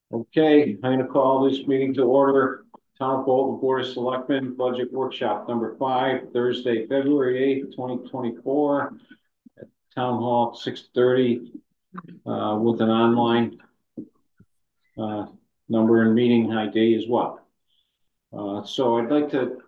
Okay, I'm going to call this meeting to order. Town of Bolton Board of Selectmen Budget Workshop number 5, Thursday, February 8th, 2024, at Town Hall, 6:30, with an online number and meeting ID as well. So I'd like to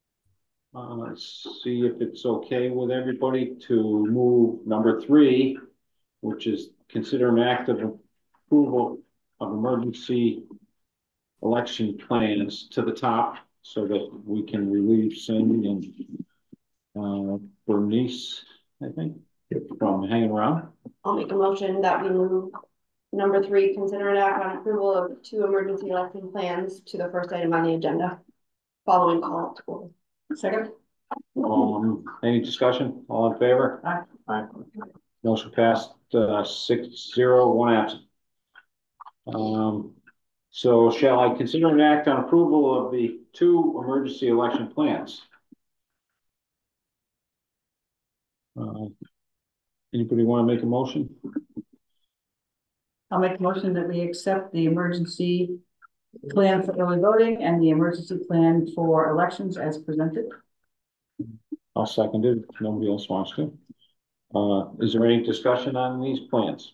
see if it's okay with everybody to move number 3, which is consider an act of approval of emergency election plans to the top so that we can relieve Cindy and Bernice, I think, from hanging around. I'll make a motion that we move number 3, consider an act on approval of 2 emergency election plans to the first item on the agenda, following call to order. Second. Any discussion? All in favor? Aye. Aye. Motion passed 6-0, 1 absent. So shall I consider an act on approval of the 2 emergency election plans? Anybody want to make a motion? I'll make a motion that we accept the emergency plan for early voting and the emergency plan for elections as presented. I'll second it if nobody else wants to. Is there any discussion on these plans?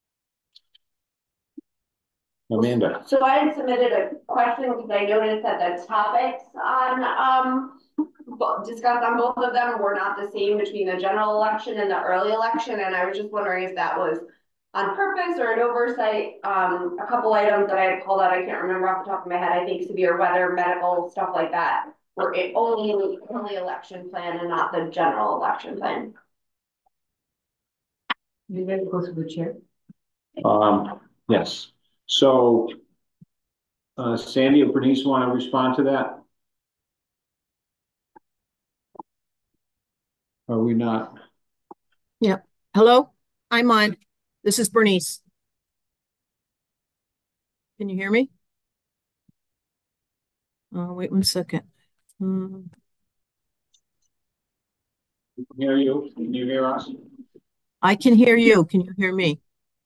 Amanda. So I had submitted a question because I noticed that the topics on discussed on both of them were not the same between the general election and the early election, and I was just wondering if that was on purpose or an oversight. A couple items that I had called out, I can't remember off the top of my head. I think severe weather, medical, stuff like that, were only in the early election plan and not the general election plan. You ready to go through the chair? Yes. So, Sandy or Bernice want to respond to that? Are we not? Yeah. Hello, I'm on. This is Bernice. Can you hear me? Wait 1 second. Can hear you. Can you hear us? I can hear you. Can you hear me?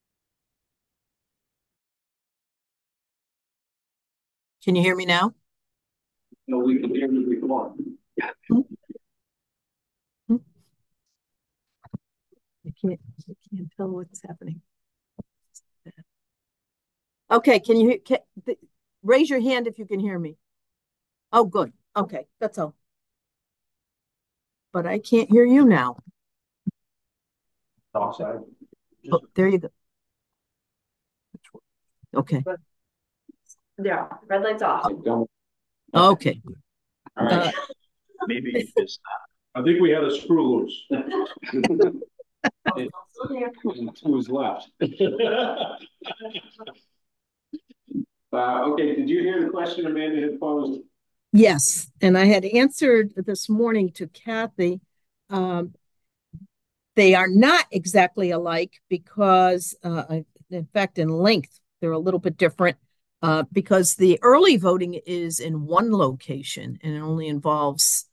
Can you hear me now? No, we can hear you before. I can't tell what's happening. Okay, can you raise your hand if you can hear me? Oh, good. Okay, that's all. But I can't hear you now. Outside. Oh, there you go. Okay. Yeah, red light's off. Okay. All right. Maybe it's I think we had a screw loose. Two is left. Okay, did you hear the question Amanda had posed? Yes, and I had answered this morning to Kathy. They are not exactly alike because, in fact, in length, they're a little bit different because the early voting is in one location and it only involves,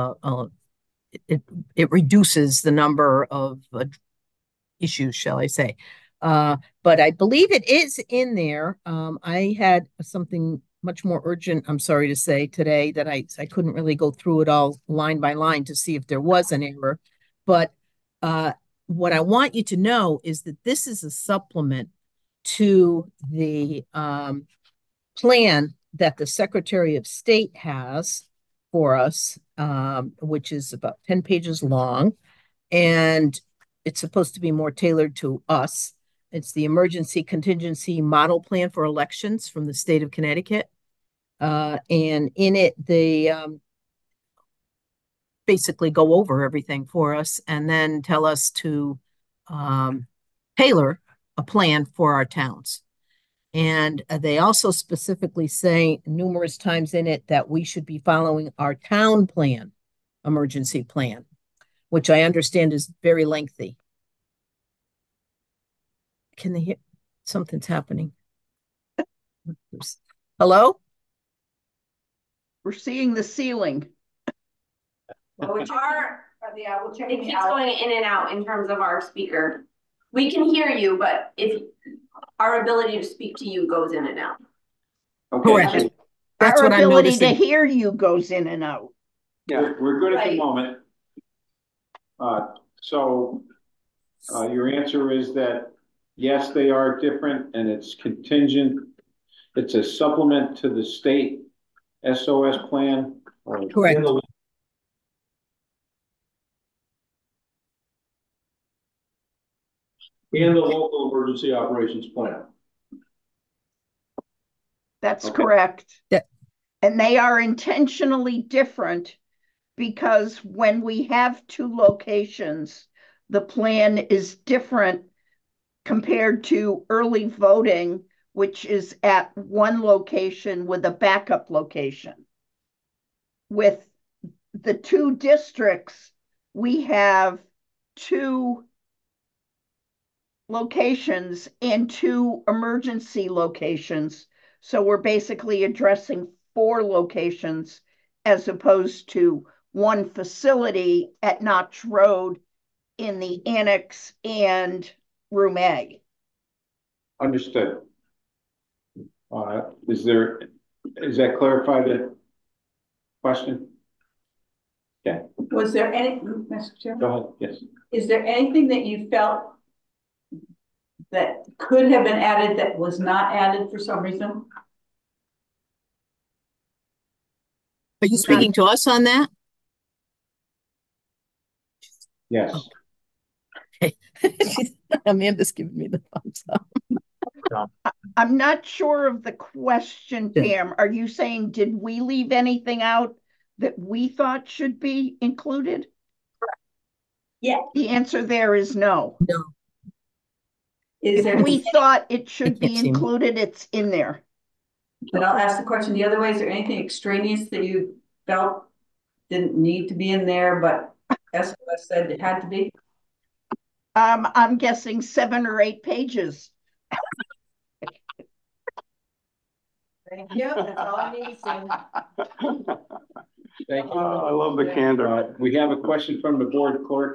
it reduces the number of issues, shall I say. But I believe it is in there. I had something much more urgent, I'm sorry to say, today that I couldn't really go through it all line by line to see if there was an error. But what I want you to know is that this is a supplement to the plan that the Secretary of State has for us, which is about 10 pages long. And it's supposed to be more tailored to us. It's the Emergency Contingency Model Plan for Elections from the state of Connecticut. And in it, they basically go over everything for us and then tell us to tailor a plan for our towns. And they also specifically say numerous times in it that we should be following our town plan, emergency plan, which I understand is very lengthy. Can they hear? Something's happening. Hello? We're seeing the ceiling. Well, it keeps going in and out in terms of our speaker. We can hear you, but if our ability to speak to you goes in and out. Okay, Correct. so That's Our what I'm ability to noticing. hear you goes in and out. we're good at the Right. moment. So your answer is that, yes, they are different and it's contingent. It's a supplement to the state SOS plan. Correct. And the local emergency operations plan. That's Okay. correct. Yeah. And they are intentionally different because when we have two locations, the plan is different compared to early voting, which is at one location with a backup location. With the two districts, we have two locations and two emergency locations. So we're basically addressing 4 locations as opposed to one facility at Notch Road in the annex and room A. Understood. Is that clarified the question? Okay, Was there any, Mr. Chairman, go ahead, yes. is there anything that you felt that could have been added that was not added for some reason? Are you speaking to us on that? Yes. Amanda's giving me the thumbs up. I'm not sure of the question, Yeah. Pam. Are you saying, did we leave anything out that we thought should be included? Yeah. The answer there is no. No. Is If there, we thought it should can't be see me. included, it's in there. but I'll ask the question the other way. Is there anything extraneous that you felt didn't need to be in there, but SOS said it had to be? I'm guessing 7 or 8 pages. Thank you. That's all I need to say. Thank you. I love the candor. We have a question from the board clerk.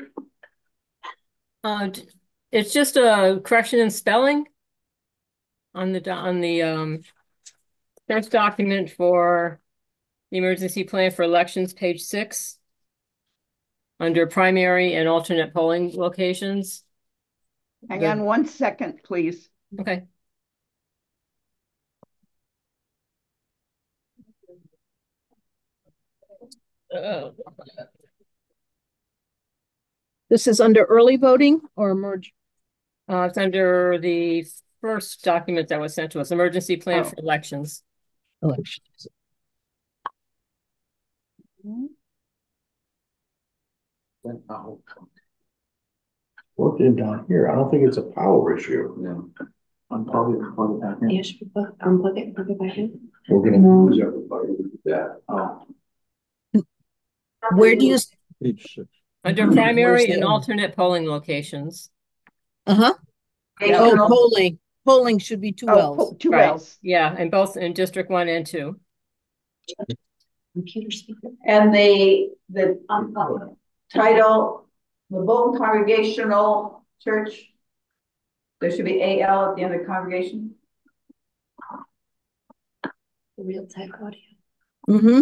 It's just a correction in spelling on the first document for the emergency plan for elections, page 6, under primary and alternate polling locations. Hang on 1 second, please. Okay. This is under early voting or merge? It's under the first document that was sent to us, emergency plan for elections. Elections. Working down here, I don't think it's a power issue. No. You should unplug it, plug it back in. We're gonna lose everybody with that. Where do you, Page 6. Under primary and the- alternate polling locations. oh, polling should be 2 L's. 2 Right. L's. Yeah, and both in District 1 and 2. Computer speaker. And the title, the Bolton Congregational Church, there should be AL at the end of congregation. The real tech audio. Mm-hmm.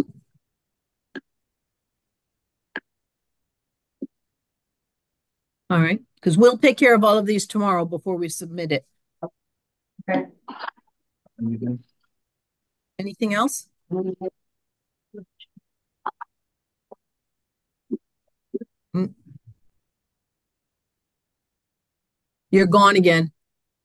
All right, because we'll take care of all of these tomorrow before we submit it. Okay. Anything else? Mm. You're gone again.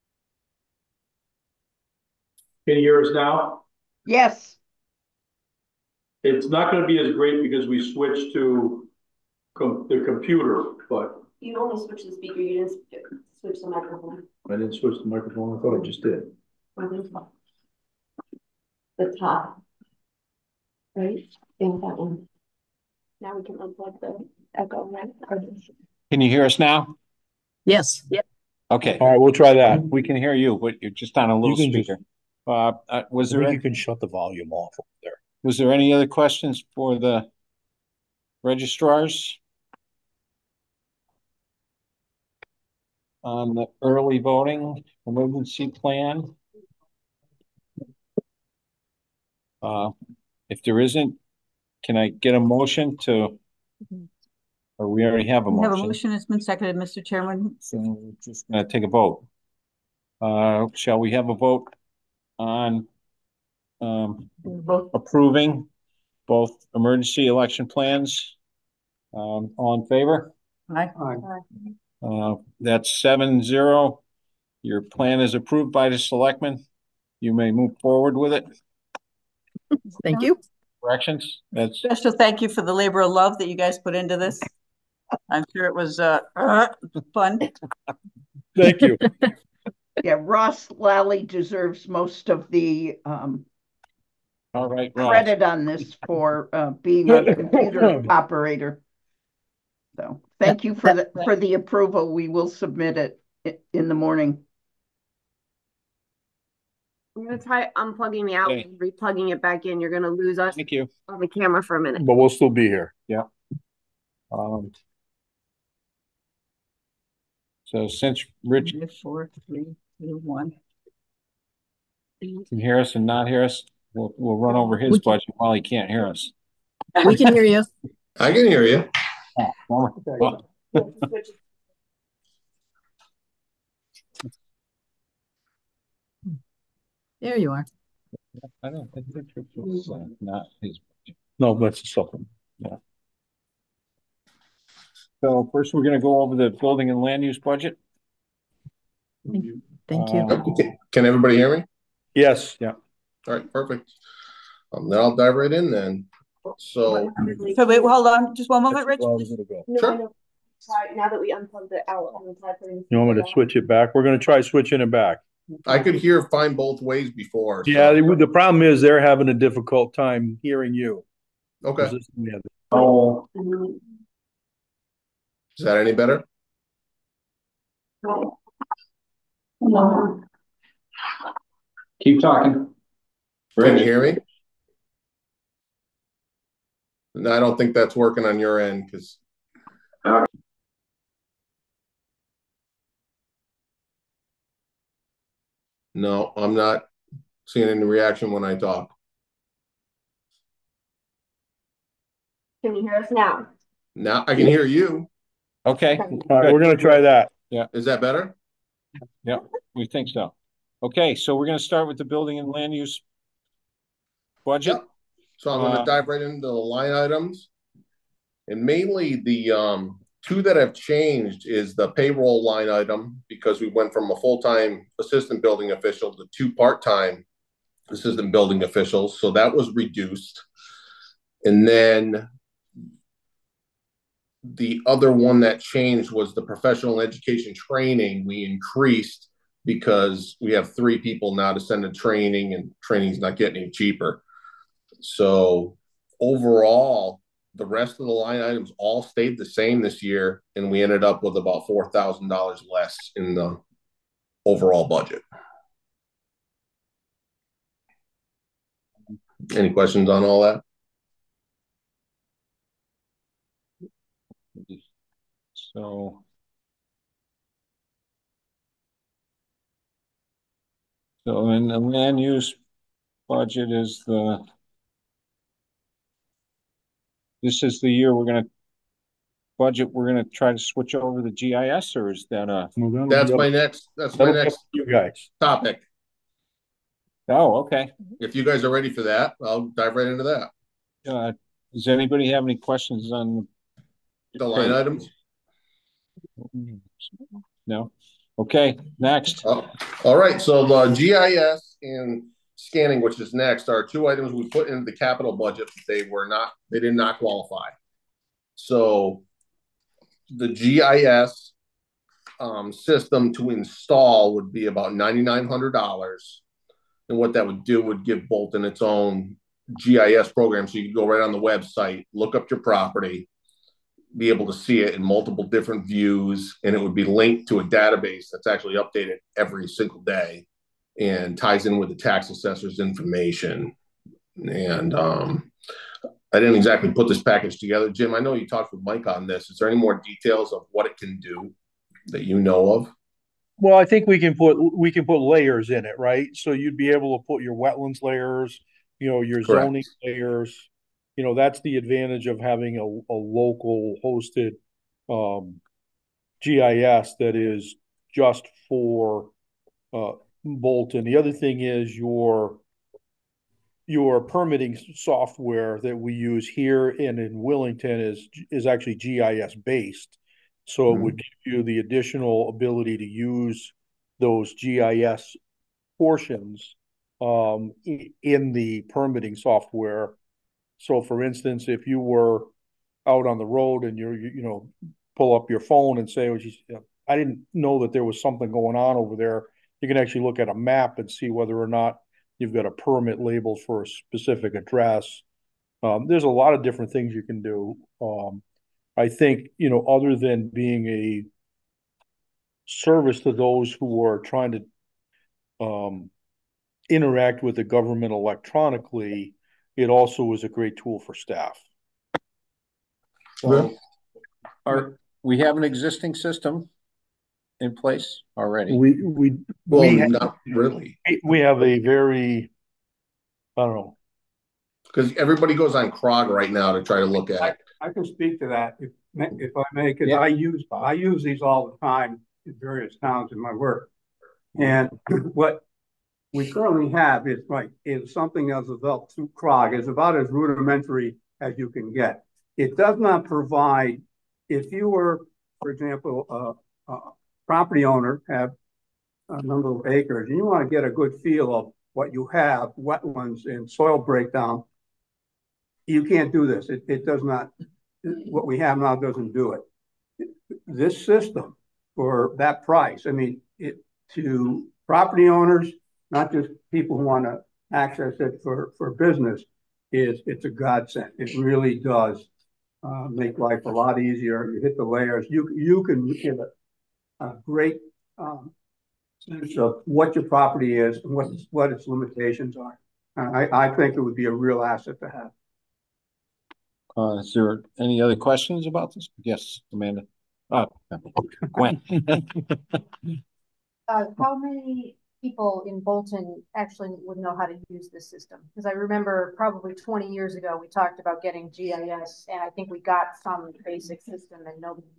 Can you hear us now? Yes. It's not gonna be as great because we switched to the computer, but You only switch the speaker, you didn't switch the microphone. I didn't switch the microphone. I thought I just did. The top. Right? In that one. Now we can unplug the echo, right? Can you hear us now? Yes. Okay, All right, we'll try that. we can hear you, but you're just on a little You can just- speaker. Was there, You can shut the volume off over there. was there any other questions for the registrars? on the early voting emergency plan? If there isn't, can I get a motion to, or we already have a We have a motion? motion, it's been seconded, Mr. Chairman. So we're just gonna take a vote. Shall we have a vote on Both. approving both emergency election plans? All in favor? Aye. That's 7-0. Your plan is approved by the selectmen. You may move forward with it. Thank you. Corrections? That's Special thank you for the labor of love that you guys put into this. I'm sure it was fun. Thank you. Yeah, Ross Lally deserves most of the all right, Ross. credit on this for being our computer operator. So thank you for the approval. We will submit it in the morning. I'm gonna try unplugging me out Okay. and replugging it back in. You're gonna lose us Thank you. on the camera for a minute. But we'll still be here. So since Rich 4, 3, 2, 1. can hear us and not hear us, we'll run over his budget while he can't hear us. We can hear you. I can hear you. Well, There you are. I don't think Rich was not his budget. No, that's a supplement. So first, we're gonna go over the building and land use budget. Thank you. Can everybody hear me? Yes. Yeah. All right, perfect. Then I'll dive right in then. So, So wait, hold on, just one moment, Rich. sure. Now that we unplugged it out, I'm gonna try putting. You want me to switch it back? We're gonna try switching it back. I could hear fine both ways before. so- Yeah, the problem is they're having a difficult time hearing you. Okay. Oh, Is that any better? keep talking. Can you hear me? No, I don't think that's working on your end because. No, I'm not seeing any reaction when I talk. Can you hear us now? Now I can hear you. Okay. All right, we're gonna try that. Is that better? Yeah, we think so. Okay, so we're gonna start with the building and land use budget. Yep. So I'm going to dive right into the line items. And mainly the two that have changed is the payroll line item because we went from a full-time assistant building official to 2 part-time assistant building officials. So that was reduced. And then the other one that changed was the professional education training. We increased because we have 3 people now to send to training and training's not getting any cheaper. So overall, the rest of the line items all stayed the same this year, and we ended up with about $4,000 less in the overall budget. Any questions on all that? So in the land use budget is this is the year we're gonna try to switch over the GIS, or is that That's my next you guys. topic. Oh, okay. If you guys are ready for that, I'll dive right into that. Does anybody have any questions on The line items? No. Okay, next. All right, so the GIS and scanning, which is next, are 2 items we put into the capital budget. They did not qualify. So the GIS system to install would be about $9,900. And what that would do would give Bolton its own GIS program. So you can go right on the website, look up your property, be able to see it in multiple different views, and it would be linked to a database that's actually updated every single day and ties in with the tax assessor's information. And I didn't exactly put this package together. Jim, I know you talked with Mike on this. Is there any more details of what it can do that you know of? Well, I think we can put layers in it, right? So you'd be able to put your wetlands layers, your Correct. zoning layers. That's the advantage of having a local hosted GIS that is just for Bolton. The other thing is your permitting software that we use here and in Wellington is actually GIS based. So it would give you the additional ability to use those GIS portions in the permitting software. So for instance, if you were out on the road and pull up your phone and say, I didn't know that there was something going on over there. You can actually look at a map and see whether or not you've got a permit labeled for a specific address. There's a lot of different things you can do. I think, other than being a service to those who are trying to interact with the government electronically, it also is a great tool for staff. So, we have an existing system in place already. Not really. We have a very, I don't know. Because everybody goes on CROG right now to try to look at. I can speak to that if I may, because I use these all the time in various towns in my work. And what we currently have is something that's developed through CROG. It's about as rudimentary as you can get. It does not provide, if you were, for example, a property owner, have a number of acres, and you want to get a good feel of what you have, wetlands and soil breakdown, you can't do this. It does not, what we have now doesn't do it. This system for that price, I mean, to property owners, not just people who want to access it for business, it's a godsend. It really does make life a lot easier. You hit the layers. You can get a great sense of what your property is and what its limitations are. I think it would be a real asset to have. Is there any other questions about this? Yes, Amanda. Gwen. How many people in Bolton actually would know how to use this system? Because I remember probably 20 years ago, we talked about getting GIS, and I think we got some basic system and nobody.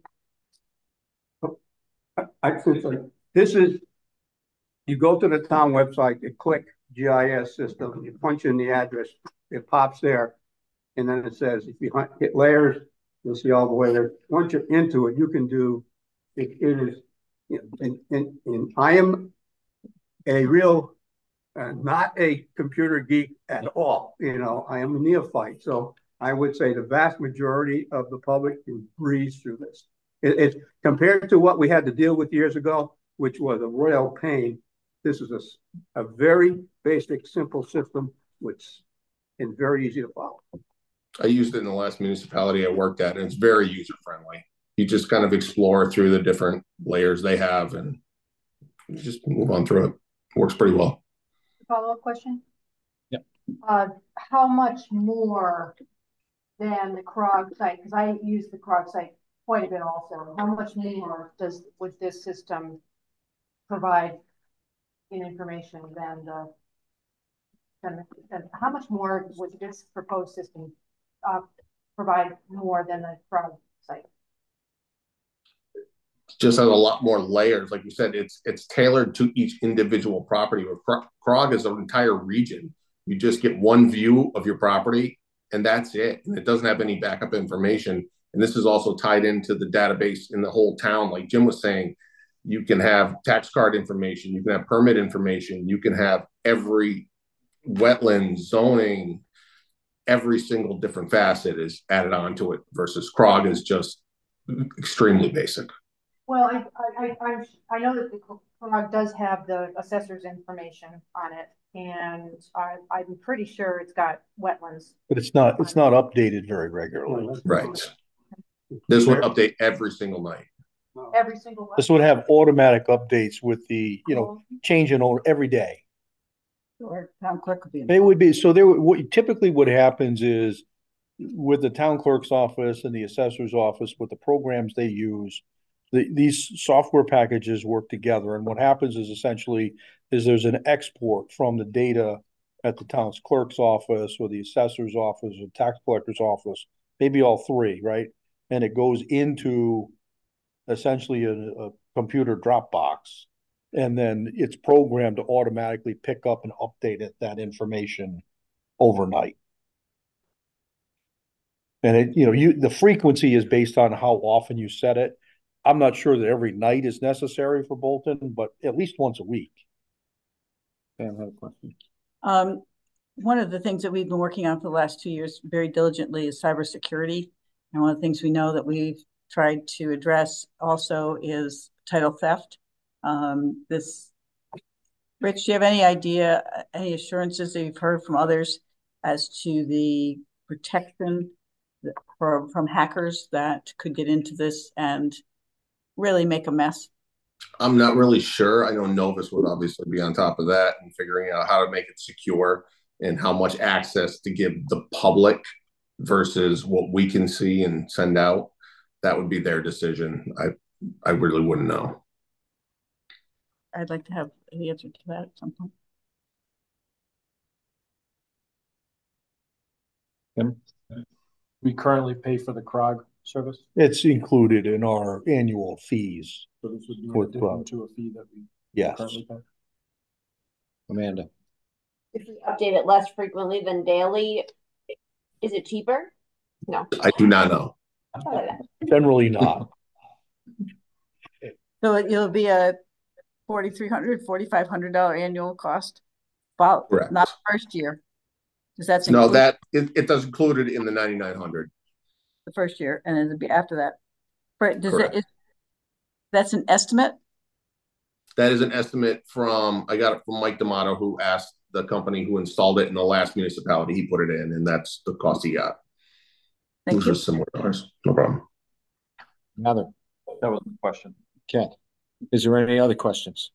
I think this is, you go to the town website, you click GIS system, you punch in the address, it pops there. And then it says, if you hit layers, you'll see all the way there. Once you're into it, you can do, it is, and I am a real, not a computer geek at all. I am a neophyte. So I would say the vast majority of the public can breeze through this. It's compared to what we had to deal with years ago, which was a royal pain. This is a very basic, simple system, which is very easy to follow. I used it in the last municipality I worked at, and it's very user friendly. You just kind of explore through the different layers they have, and you just move on through it. Works pretty well. Follow-up question? Yep. How much more than the CROG site? Because I use the CROG site quite a bit also. How much more would this system provide in information than how much more would this proposed system provide more than the CROG site? Just has a lot more layers. Like you said, it's tailored to each individual property. CROG is an entire region. You just get one view of your property, and that's it. And it doesn't have any backup information. And this is also tied into the database in the whole town. Like Jim was saying, you can have tax card information, you can have permit information, you can have every wetland, zoning, every single different facet is added onto it, versus CROG is just extremely basic. Well, I know that the CROG does have the assessor's information on it, and I'm pretty sure it's got wetlands. But it's not updated very regularly. Right. This would update every single night. Every single one. This would have automatic updates with the, changing over every day. Or town clerk could be. It would be, so typically what happens is with the town clerk's office and the assessor's office, with the programs they use, these software packages work together, and what happens is essentially is there's an export from the data at the town's clerk's office or the assessor's office or tax collector's office, maybe all three, right? And it goes into essentially a computer Dropbox, and then it's programmed to automatically pick up and update that information overnight. And the frequency is based on how often you set it. I'm not sure that every night is necessary for Bolton, but at least once a week. Pam had a question. One of the things that we've been working on for the last 2 years very diligently is cybersecurity. And one of the things we know that we've tried to address also is title theft. Rich, do you have any idea, any assurances that you've heard from others as to the protection from hackers that could get into this and really make a mess? I'm not really sure. I know Novus would obviously be on top of that and figuring out how to make it secure and how much access to give the public versus what we can see and send out. That would be their decision. I really wouldn't know. I'd like to have the answer to that at some point. We currently pay for the CROG service. It's included in our annual fees. So this would be for in addition to a fee that we currently pay. Amanda. If we update it less frequently than daily, is it cheaper? No. I do not know. Generally not. So it'll be a $4,300, $4,500 annual cost. Well, correct. Not the first year. Because no, that it does included in the 9,900. The first year, and it'll be after that. Right? That's an estimate. That is an estimate I got it from Mike D'Amato, who asked the company who installed it in the last municipality. He put it in, and that's the cost he got. Thank you. Which was similar to ours. No problem. That was the question. Okay. Is there any other questions?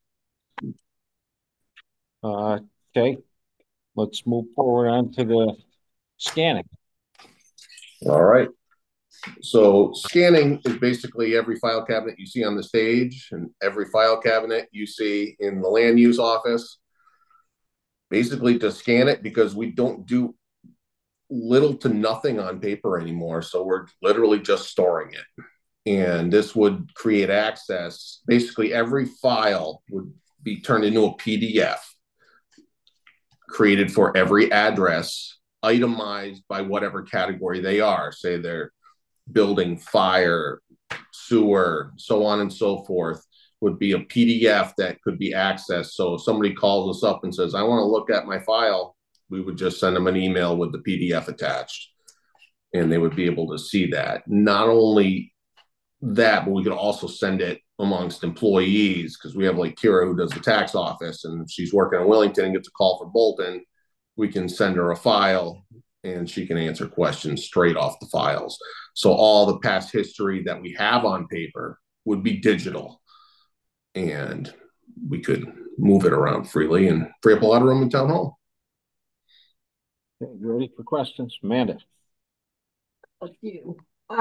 Okay. Let's move forward on to the scanning. All right. So scanning is basically every file cabinet you see on the stage and every file cabinet you see in the land use office. Basically to scan it, because we don't do little to nothing on paper anymore. So we're literally just storing it. And this would create access. Basically every file would be turned into a PDF created for every address, itemized by whatever category they are. Say they're building, fire, sewer, so on and so forth, would be a PDF that could be accessed. So if somebody calls us up and says, I want to look at my file, we would just send them an email with the PDF attached, and they would be able to see that. Not only that, but we could also send it amongst employees, because we have like Kira who does the tax office, and she's working in Wellington and gets a call for Bolton. We can send her a file and she can answer questions straight off the files. So all the past history that we have on paper would be digital, and we could move it around freely and free up a lot of room in town hall. Okay, ready for questions? Amanda. A few.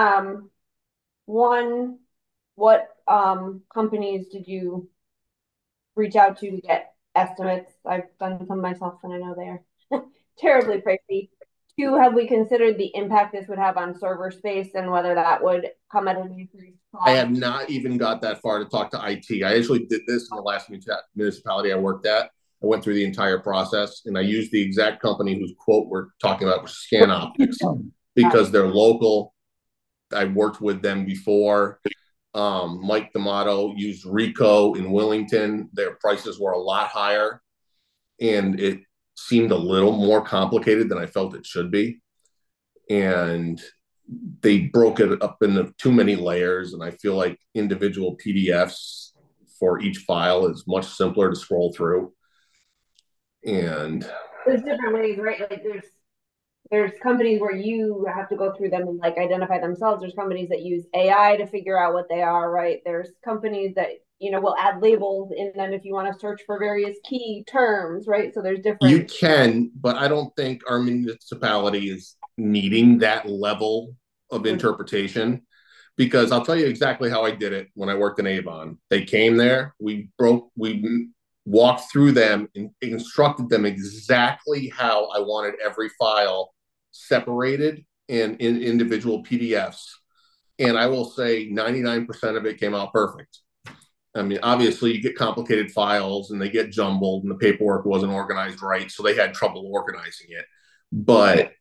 One, what companies did you reach out to get estimates? I've done some myself and I know they're terribly pricey. Two, have we considered the impact this would have on server space and whether that would come at an increased cost? I have not even got that far to talk to IT. I actually did this in the last municipality I worked at. I went through the entire process and I used the exact company whose quote we're talking about, which is ScanOptics, because they're local. I worked with them before. Mike D'Amato used Rico in Wellington. Their prices were a lot higher, and it seemed a little more complicated than I felt it should be. And they broke it up into too many layers, and I feel like individual PDFs for each file is much simpler to scroll through. And there's different ways, right? Like there's companies where you have to go through them and like identify themselves. There's companies that use AI to figure out what they are, right? There's companies that, will add labels in them if you want to search for various key terms, right? So there's different. You can, but I don't think our municipality is needing that level of interpretation. because I'll tell you exactly how I did it when I worked in Avon. They came there, we walked through them and instructed them exactly how I wanted every file separated in individual PDFs. And I will say 99% of it came out perfect. I mean, obviously you get complicated files and they get jumbled and the paperwork wasn't organized right. So they had trouble organizing it. But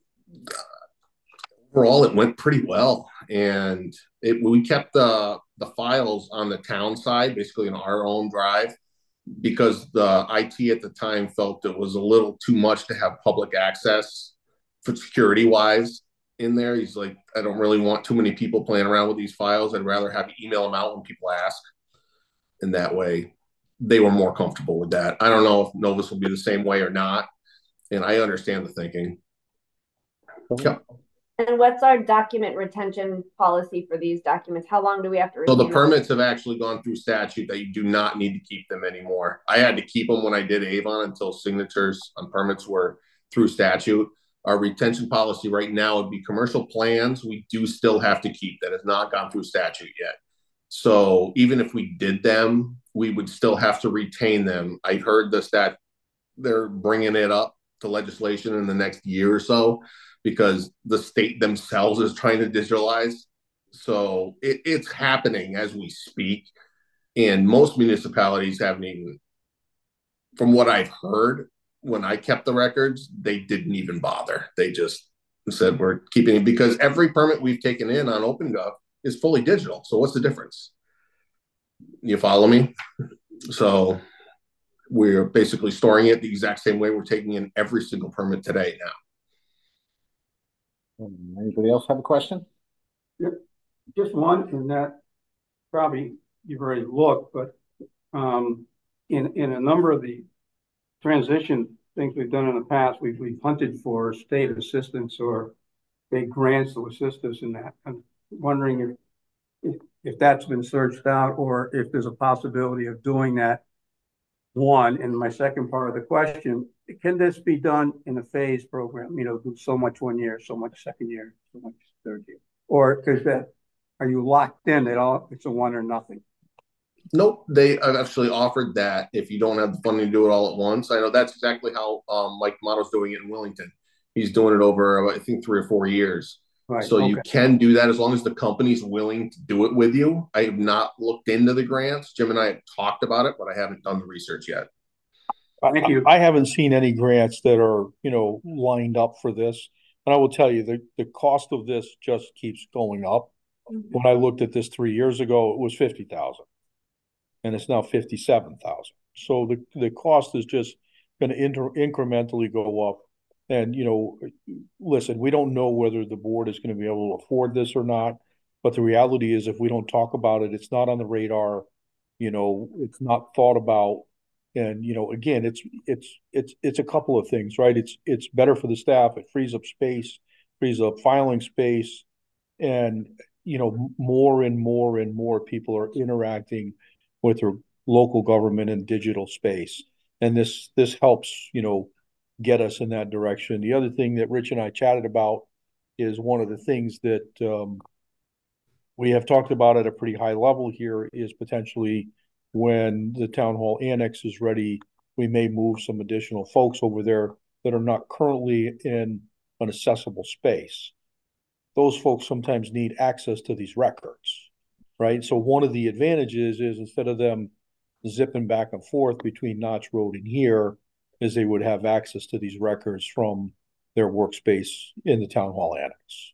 overall, it went pretty well. And we kept the files on the town side, basically in our own drive, because the IT at the time felt it was a little too much to have public access for security wise in there. He's like, I don't really want too many people playing around with these files. I'd rather have you email them out when people ask. And that way they were more comfortable with that. I don't know if Novus will be the same way or not. And I understand the thinking. Yeah. And what's our document retention policy for these documents? How long do we have to So retain the permits have actually gone through statute that you do not need to keep them anymore. I had to keep them when I did Avon until signatures on permits were through statute. Our retention policy right now would be commercial plans. We do still have to keep. That has not gone through statute yet. So even if we did them, we would still have to retain them. I've heard this that they're bringing it up to legislation in the next year or so because the state themselves is trying to digitalize. So it's happening as we speak. And most municipalities haven't even, from what I've heard, when I kept the records, they didn't even bother. They just said, we're keeping it because every permit we've taken in on OpenGov is fully digital. So what's the difference? You follow me? So we're basically storing it the exact same way we're taking in every single permit today now. Anybody else have a question? Yep. Just one, and that probably you've already looked, but in a number of the transition things we've done in the past, we've hunted for state assistance or state grants to assist us in that. I'm wondering if that's been searched out or if there's a possibility of doing that. One, and my second part of the question, can this be done in a phased program? You know, do so much 1 year, so much second year, so much third year, or is that, are you locked in at all? It's a one or nothing. Nope, they actually offered that if you don't have the funding to do it all at once. I know that's exactly how Mike Motto's doing it in Wellington. He's doing it over, I think, 3 or 4 years. Right, so okay. You can do that as long as the company's willing to do it with you. I have not looked into the grants. Jim and I have talked about it, but I haven't done the research yet. Thank you. I haven't seen any grants that are, lined up for this. And I will tell you, the cost of this just keeps going up. Mm-hmm. When I looked at this 3 years ago, it was $50,000. And it's now $57,000. So the cost is just going to incrementally go up. And, listen, we don't know whether the board is going to be able to afford this or not. But the reality is if we don't talk about it, it's not on the radar, it's not thought about. And, again, it's a couple of things, right? It's better for the staff. It frees up space, frees up filing space. And, more and more and more people are interacting with their local government and digital space. And this helps, get us in that direction. The other thing that Rich and I chatted about is one of the things that we have talked about at a pretty high level here is potentially when the town hall annex is ready, we may move some additional folks over there that are not currently in an accessible space. Those folks sometimes need access to these records, right? So one of the advantages is instead of them zipping back and forth between Notch Road and here, is they would have access to these records from their workspace in the town hall annex.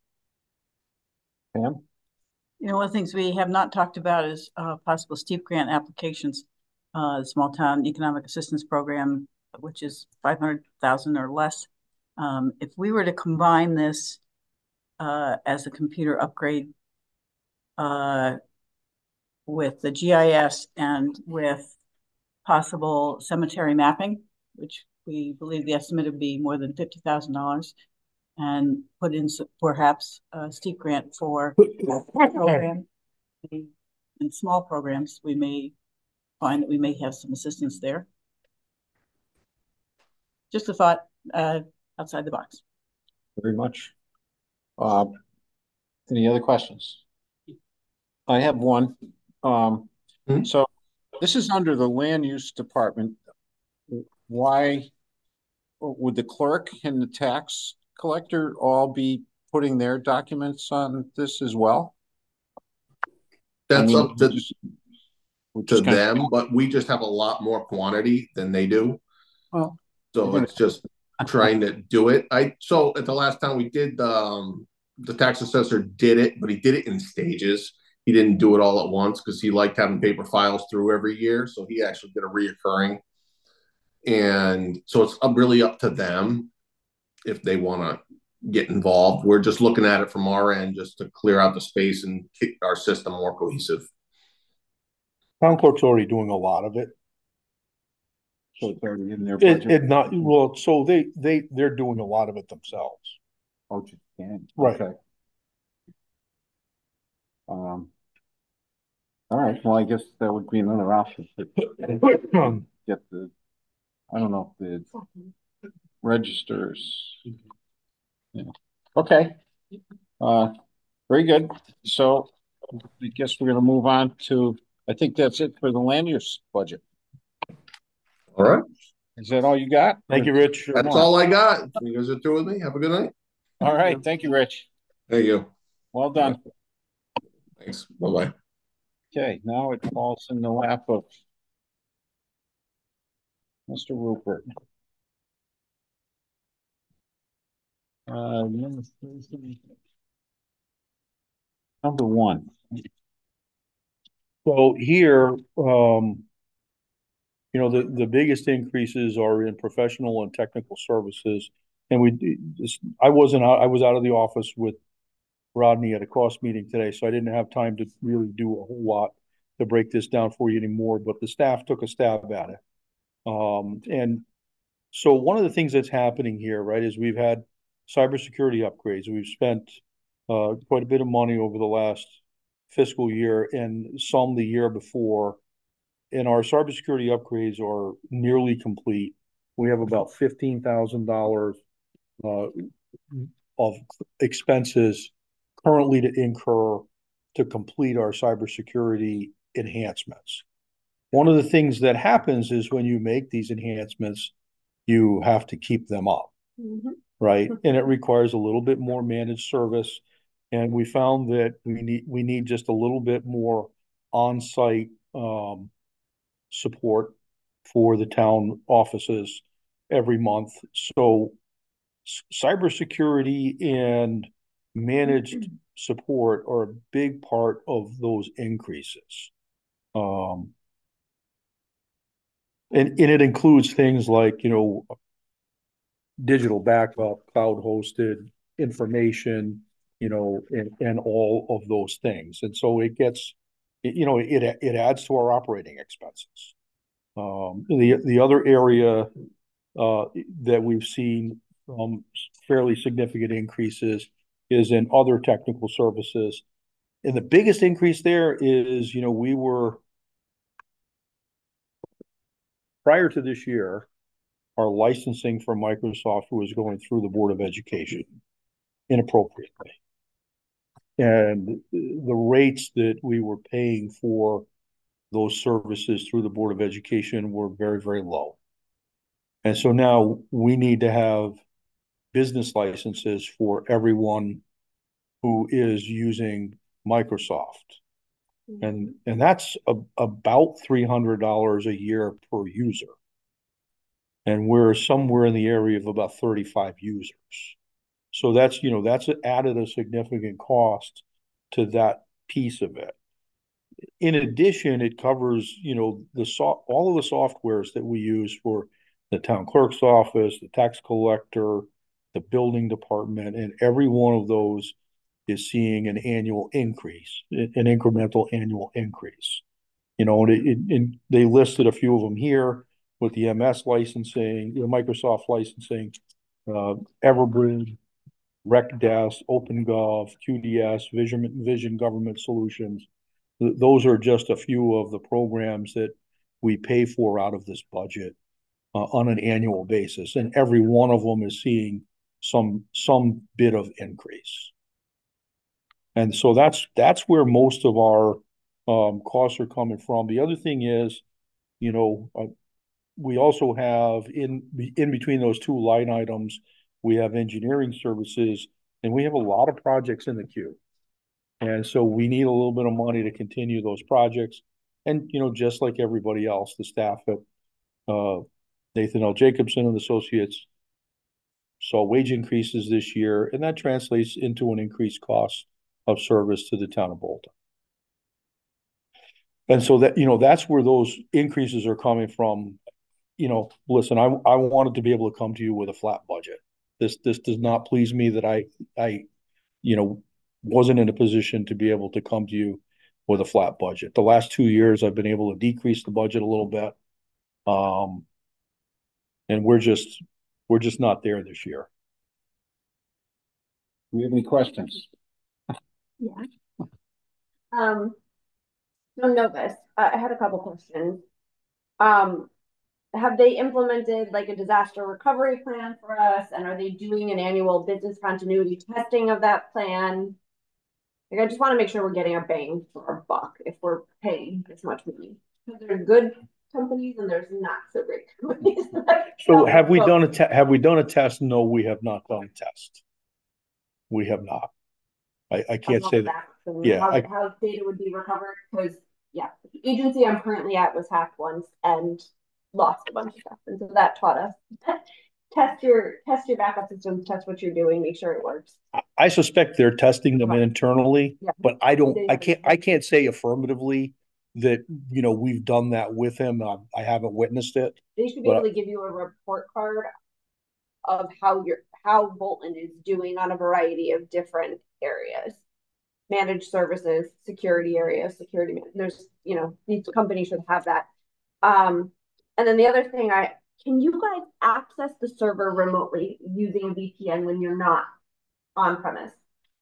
Pam? One of the things we have not talked about is possible steep grant applications. The Small Town Economic Assistance Program, which is $500,000 or less. If we were to combine this as a computer upgrade with the GIS and with possible cemetery mapping, which we believe the estimate would be more than $50,000, and put in perhaps a steep grant for program. In small programs, we may find that we may have some assistance there. Just a thought outside the box. Very much. Any other questions? I have one. Hmm? So this is under the land use department. Why would the clerk and the tax collector all be putting their documents on this as well? That's up to just kind them, but we just have a lot more quantity than they do. Well, So it's just trying to do it. So at the last time we did, the tax assessor did it, but he did it in stages. He didn't do it all at once because he liked having paper files through every year. So he actually did a reoccurring. And so it's really up to them if they want to get involved. We're just looking at it from our end just to clear out the space and keep our system more cohesive. Town clerk's already doing a lot of it. So it's already in their budget. It not, well, so they're doing a lot of it themselves. Oh, just can. Right. Okay. All right. Well, I guess that would be another option. Get the, I don't know, the registers. Yeah. Okay. Very good. So I guess we're going to move on to, I think that's it for the land use budget. All right. Is that all you got? Thank you, Rich. That's all I got. You guys are through with me. Have a good night. All right. Thank you, Rich. Thank you. Well done. Thanks. Bye-bye. Okay, now it falls in the lap of Mr. Rupert. Number one. So here, you know, the biggest increases are in professional and technical services. And I was out of the office with Rodney at a cost meeting today, so I didn't have time to really do a whole lot to break this down for you anymore, but the staff took a stab at it. And so one of the things that's happening here, right, is we've had cybersecurity upgrades. We've spent quite a bit of money over the last fiscal year and some the year before. And our cybersecurity upgrades are nearly complete. We have about $15,000 of expenses currently to incur to complete our cybersecurity enhancements. One of the things that happens is when you make these enhancements, you have to keep them up, right? And it requires a little bit more managed service. And we found that we need just a little bit more on-site support for the town offices every month. So cybersecurity and managed support are a big part of those increases. And it includes things like, you know, digital backup, cloud hosted information, you know, and all of those things. And so it gets, you know, it adds to our operating expenses. The other area that we've seen fairly significant increases is in other technical services. And the biggest increase there is, you know, we were, prior to this year, our licensing for Microsoft was going through the Board of Education inappropriately. And the rates that we were paying for those services through the Board of Education were very, very low. And so now we need to have business licenses for everyone who is using Microsoft. And that's about $300 a year per user. And we're somewhere in the area of about 35 users. So that's, you know, that's added a significant cost to that piece of it. In addition, it covers, you know, all of the softwares that we use for the town clerk's office, the tax collector, the building department, and every one of those is seeing an annual increase, an incremental annual increase. You know, and they listed a few of them here with the MS licensing, the Microsoft licensing, Everbridge, RecDesk, OpenGov, QDS, Vision Government Solutions. Those are just a few of the programs that we pay for out of this budget on an annual basis, and every one of them is seeing some bit of increase. And so that's where most of our costs are coming from. The other thing is, you know, we also have in between those two line items, we have engineering services, and we have a lot of projects in the queue. And so we need a little bit of money to continue those projects. And, you know, just like everybody else, the staff at Nathan L. Jacobson and Associates saw wage increases this year, and that translates into an increased cost of service to the town of Bolton. And so that, you know, that's where those increases are coming from. You know, listen, I wanted to be able to come to you with a flat budget. This does not please me that I, you know, wasn't in a position to be able to come to you with a flat budget. The last 2 years, I've been able to decrease the budget a little bit. And we're just not there this year. Do we have any questions? Yeah. On Novus, I had a couple questions. Have they implemented like a disaster recovery plan for us? And are they doing an annual business continuity testing of that plan? Like, I just want to make sure we're getting a bang for our buck if we're paying this much money. Because there's good companies and there's not so great companies. So have we done a test? No, we have not done a test. We have not. I can't say that. Yeah. How data would be recovered? Because yeah, the agency I'm currently at was hacked once and lost a bunch of stuff. And so that taught us test your backup systems, test what you're doing, make sure it works. I suspect they're testing them internally, yeah. But I can't say affirmatively that, you know, we've done that with him. I haven't witnessed it. They should be able to give you a report card of how Bolton is doing on a variety of different areas. Managed services, security areas, there's, you know, these companies should have that. And then the other thing, can you guys access the server remotely using a VPN when you're not on premise?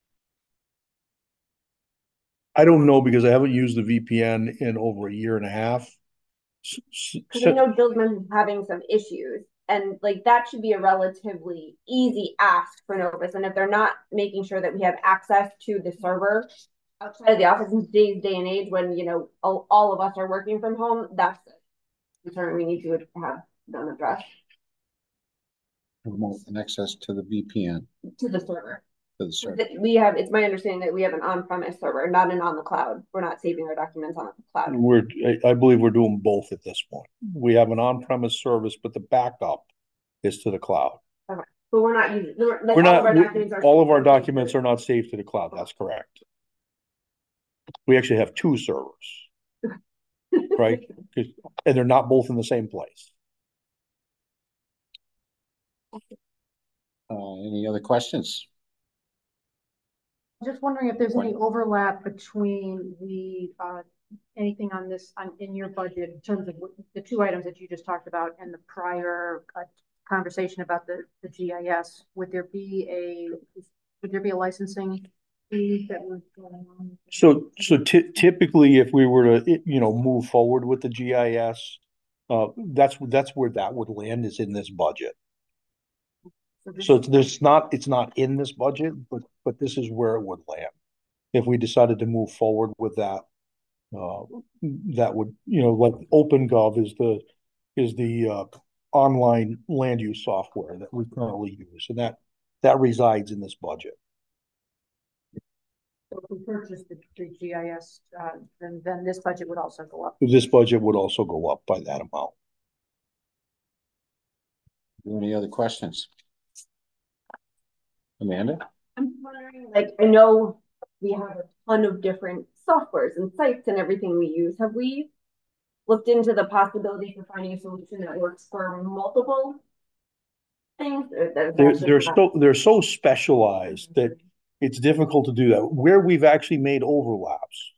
I don't know because I haven't used the VPN in over a year and a half. Because I know Billsman is having some issues, and like that should be a relatively easy ask for Novus. And if they're not making sure that we have access to the server outside of the office in today's day and age, when, you know, all of us are working from home, that's a concern we need to have them address. Remote and access to the VPN. To the server. To the server. It's my understanding that we have an on-premise server, not an on the cloud. We're not saving our documents on the cloud. I believe we're doing both at this point. We have an on-premise service, but the backup is to the cloud. Okay. But we're not using, all of our documents are not saved to the cloud. That's correct. We actually have two servers, right? And they're not both in the same place. Any other questions? Just wondering if there's any overlap between the anything on this in your budget in terms of the two items that you just talked about and the prior conversation about the GIS. Would there be a licensing fee that was going on? So typically, if we were to, you know, move forward with the GIS, that's where that would land, is in this budget. So it's not in this budget, but this is where it would land if we decided to move forward with that. That would, you know, like OpenGov is the online land use software that we currently use, and that resides in this budget. So if we purchase the GIS, then this budget would also go up. This budget would also go up by that amount. Any other questions? Amanda? I'm wondering, like, I know we have a ton of different softwares and sites and everything we use. Have we looked into the possibility for finding a solution that works for multiple things? They're so specialized that it's difficult to do that. Where we've actually made overlaps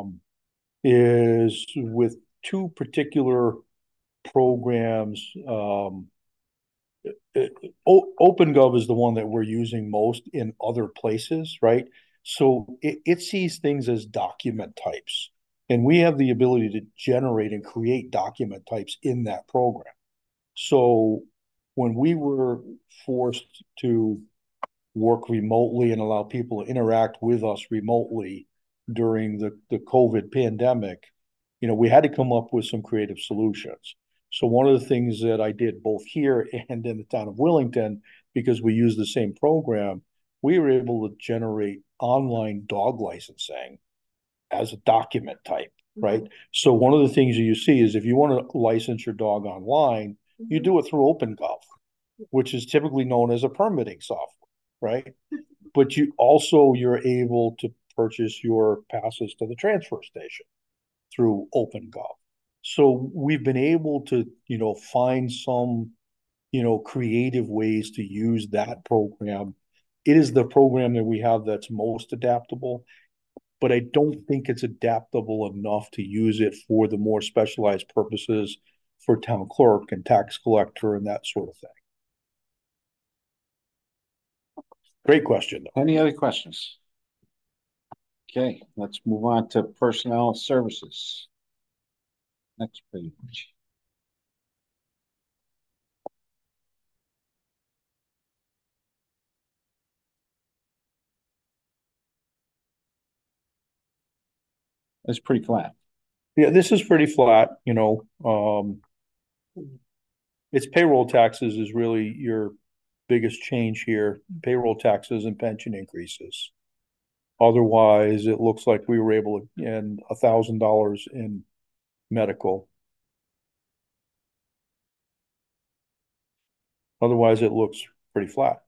is with two particular programs. OpenGov is the one that we're using most in other places, right? So it sees things as document types, and we have the ability to generate and create document types in that program. So when we were forced to work remotely and allow people to interact with us remotely during the COVID pandemic, you know, we had to come up with some creative solutions. So one of the things that I did both here and in the town of Willington, because we use the same program, we were able to generate online dog licensing as a document type, right? So one of the things you see is if you want to license your dog online, you do it through OpenGov, which is typically known as a permitting software, right? But you're able to purchase your passes to the transfer station through OpenGov. So we've been able to, you know, find some, you know, creative ways to use that program. It is the program that we have that's most adaptable, but I don't think it's adaptable enough to use it for the more specialized purposes for town clerk and tax collector and that sort of thing. Great question, though. Any other questions? Okay, let's move on to personnel services. Next page. It's pretty flat. Yeah, this is pretty flat, you know. It's payroll taxes is really your biggest change here. Payroll taxes and pension increases. Otherwise, it looks like we were able to get $1,000 in medical. Otherwise, it looks pretty flat.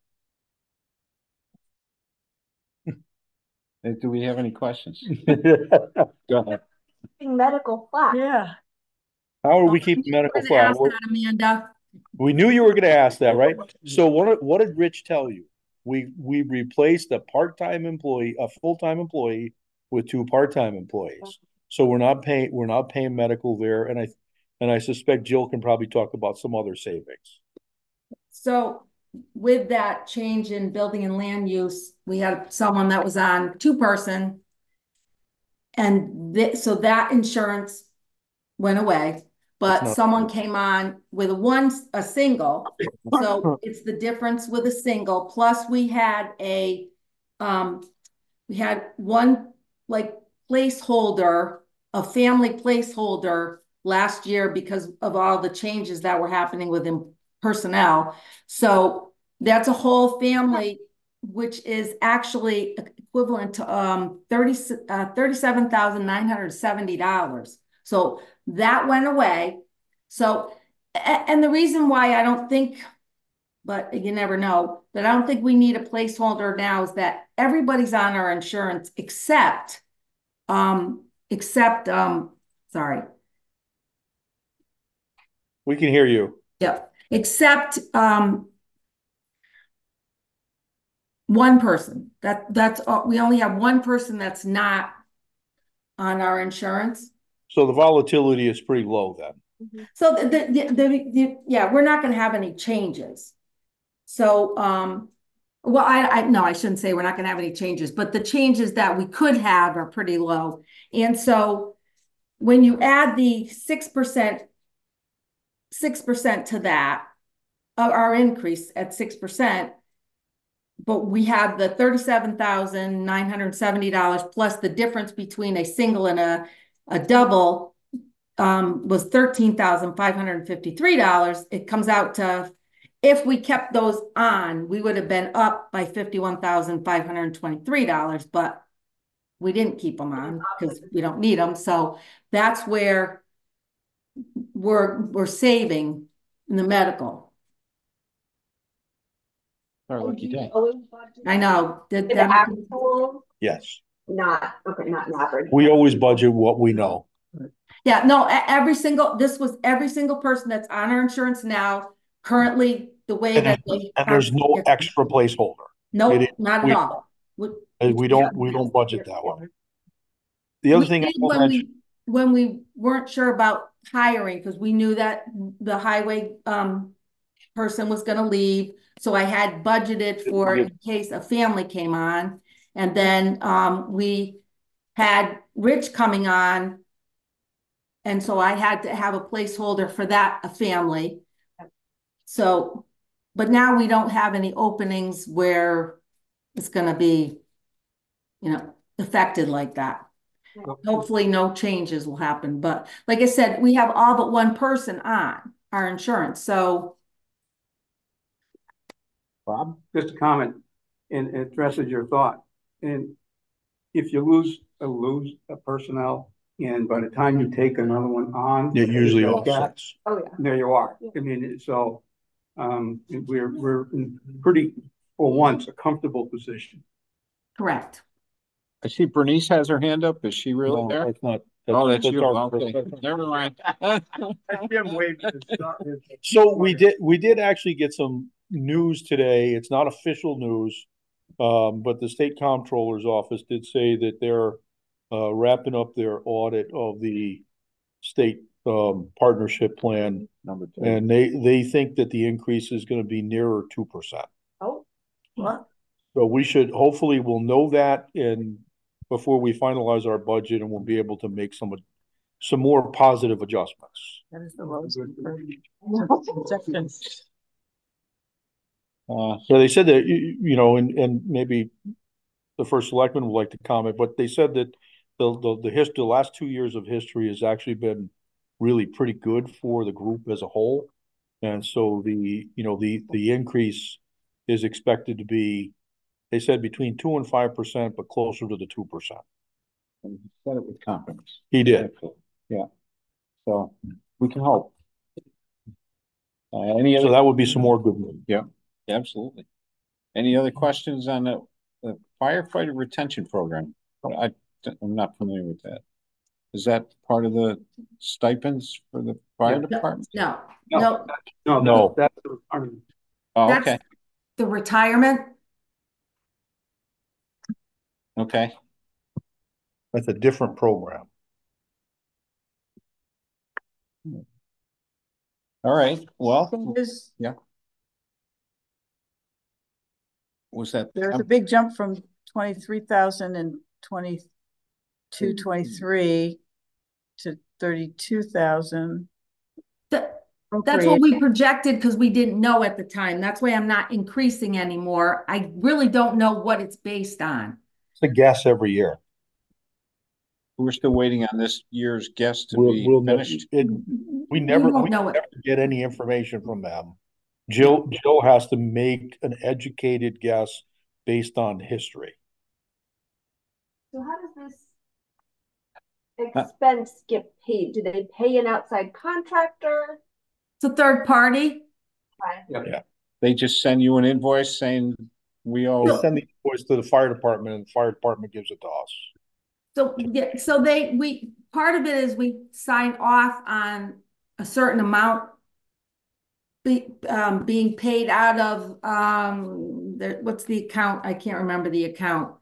Do we have any questions? Go ahead. Medical flat. Yeah. How are we keeping medical flat? Amanda. We knew you were going to ask that, right? So what did Rich tell you? We replaced a part-time employee, a full-time employee, with 2 part-time employees. So we're not paying medical there, and I suspect Jill can probably talk about some other savings. So with that change in building and land use, we had someone that was on 2-person, and so that insurance went away. But someone came on with a single, so it's the difference with a single. Plus, we had one like placeholder, a family placeholder last year because of all the changes that were happening within personnel. So that's a whole family, which is actually equivalent to $37,970. So that went away. So, and the reason why I don't think, but you never know, that I don't think we need a placeholder now is that everybody's on our insurance except, sorry. We can hear you. Yep. Except, one person. That's all. We only have one person that's not on our insurance. So the volatility is pretty low then. So yeah, we're not going to have any changes. So, well, I shouldn't say we're not going to have any changes, but the changes that we could have are pretty low. And so when you add the 6% to that, our increase at 6%, but we have the $37,970 plus the difference between a single and a double was $13,553. It comes out to, if we kept those on, we would have been up by $51,523, but we didn't keep them on because we don't need them. So that's where we're saving in the medical. Our lucky day. I know. The actual, Yes. not average. We always budget what we know. Yeah, no, every single person that's on our insurance now, currently the way that they. And there's no extra placeholder. No, not at all. We don't budget that way. The other thing when we weren't sure about hiring, because we knew that the highway person was going to leave, so I had budgeted for in case a family came on, and then we had Rich coming on, and so I had to have a placeholder for that, a family. So, but now we don't have any openings where is gonna be, affected like that. Hopefully no changes will happen, but like I said, we have all but one person on our insurance, so. Bob? Just a comment, and it addresses your thought. And if you lose a personnel, and by the time you take another one on. It usually there's a gap, offsets. Oh, yeah. there you are. I mean, so, we're in pretty, for once, a comfortable position. Correct. I see Bernice has her hand up. Is she really No, there? that's not. Oh, that's you. our- Okay, never mind. So we did actually get some news today. It's not official news. But the state comptroller's office did say that they're wrapping up their audit of the state partnership plan. Number 2. And they think that the increase is going to be nearer 2%. Oh, What? So hopefully we'll know that before we finalize our budget, and we'll be able to make some more positive adjustments. That is the lowest. Acceptance. So they said that, and maybe the first selectman would like to comment, but they said that the last 2 years of history has actually been really pretty good for the group as a whole. And so the increase is expected to be, they said, between 2% and 5%, but closer to the 2%. And he said it with confidence. He did. Yeah. So we can hope. So that would be some more good news. Yeah, absolutely. Any other questions on the firefighter retention program? I'm not familiar with that. Is that part of the stipends for the fire department? No. No. That's the requirement. Oh, That's okay. the retirement. Okay. That's a different program. All right. Well, Yeah. Was that? There's a big jump from 23,000 and 22, 23 to 32,000. That's what we projected because we didn't know at the time. That's why I'm not increasing anymore. I really don't know what it's based on. It's a guess every year. We're still waiting on this year's guest to be finished. We never get any information from them. Jill has to make an educated guess based on history. so how does this expense get paid? Do they pay an outside contractor? It's a third party. Yeah. They just send you an invoice saying we owe. They send the invoice to the fire department, and the fire department gives it to us. So yeah, part of it is we sign off on a certain amount being paid out of what's the account? I can't remember the account.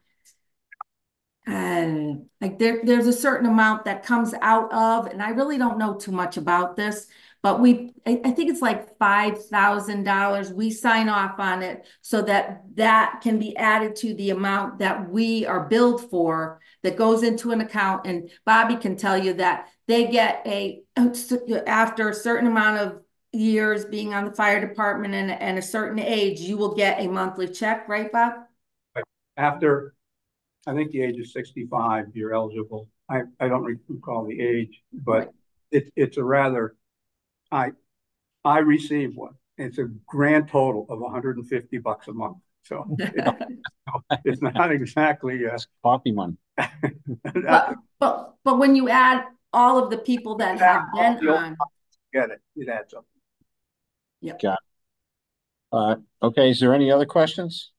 And like there's a certain amount that comes out of, and I really don't know too much about this, but I think it's like $5,000. We sign off on it so that can be added to the amount that we are billed for, that goes into an account. And Bobby can tell you that they get after a certain amount of years being on the fire department and a certain age, you will get a monthly check, right, Bob? After, I think the age is 65, you're eligible. I don't recall the age, but it's a rather, I received one. It's a grand total of $150 a month. So it's not exactly coffee money. But when you add all of the people that have been on, get it, it adds up. Yeah. Got it. Okay, is there any other questions?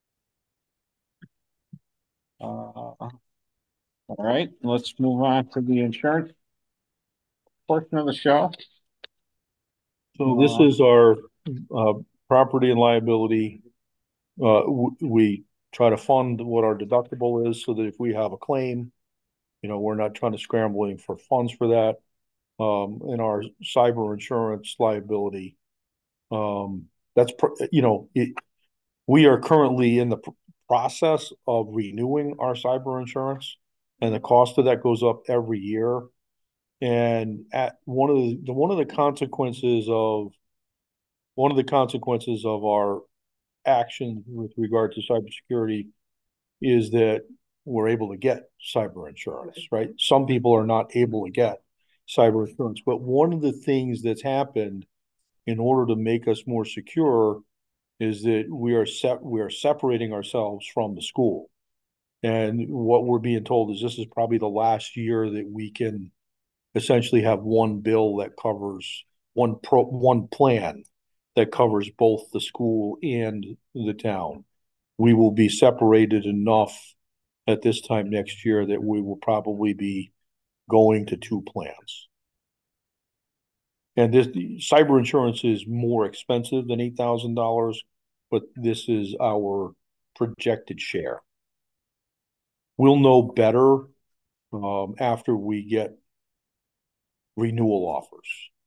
All right, let's move on to the insurance portion of the show. So this is our property and liability. We try to fund what our deductible is so that if we have a claim, we're not trying to scrambling for funds for that. In our cyber insurance liability, we are currently in the process of renewing our cyber insurance, and the cost of that goes up every year. And at one of the consequences of our action with regard to cybersecurity is that we're able to get cyber insurance, right? Some people are not able to get cyber insurance, but one of the things that's happened in order to make us more secure is that we are separating ourselves from the school. And what we're being told is this is probably the last year that we can essentially have one bill that covers one plan that covers both the school and the town. We will be separated enough at this time next year that we will probably be going to two plans. And this cyber insurance is more expensive than $8,000, but this is our projected share. We'll know better after we get renewal offers.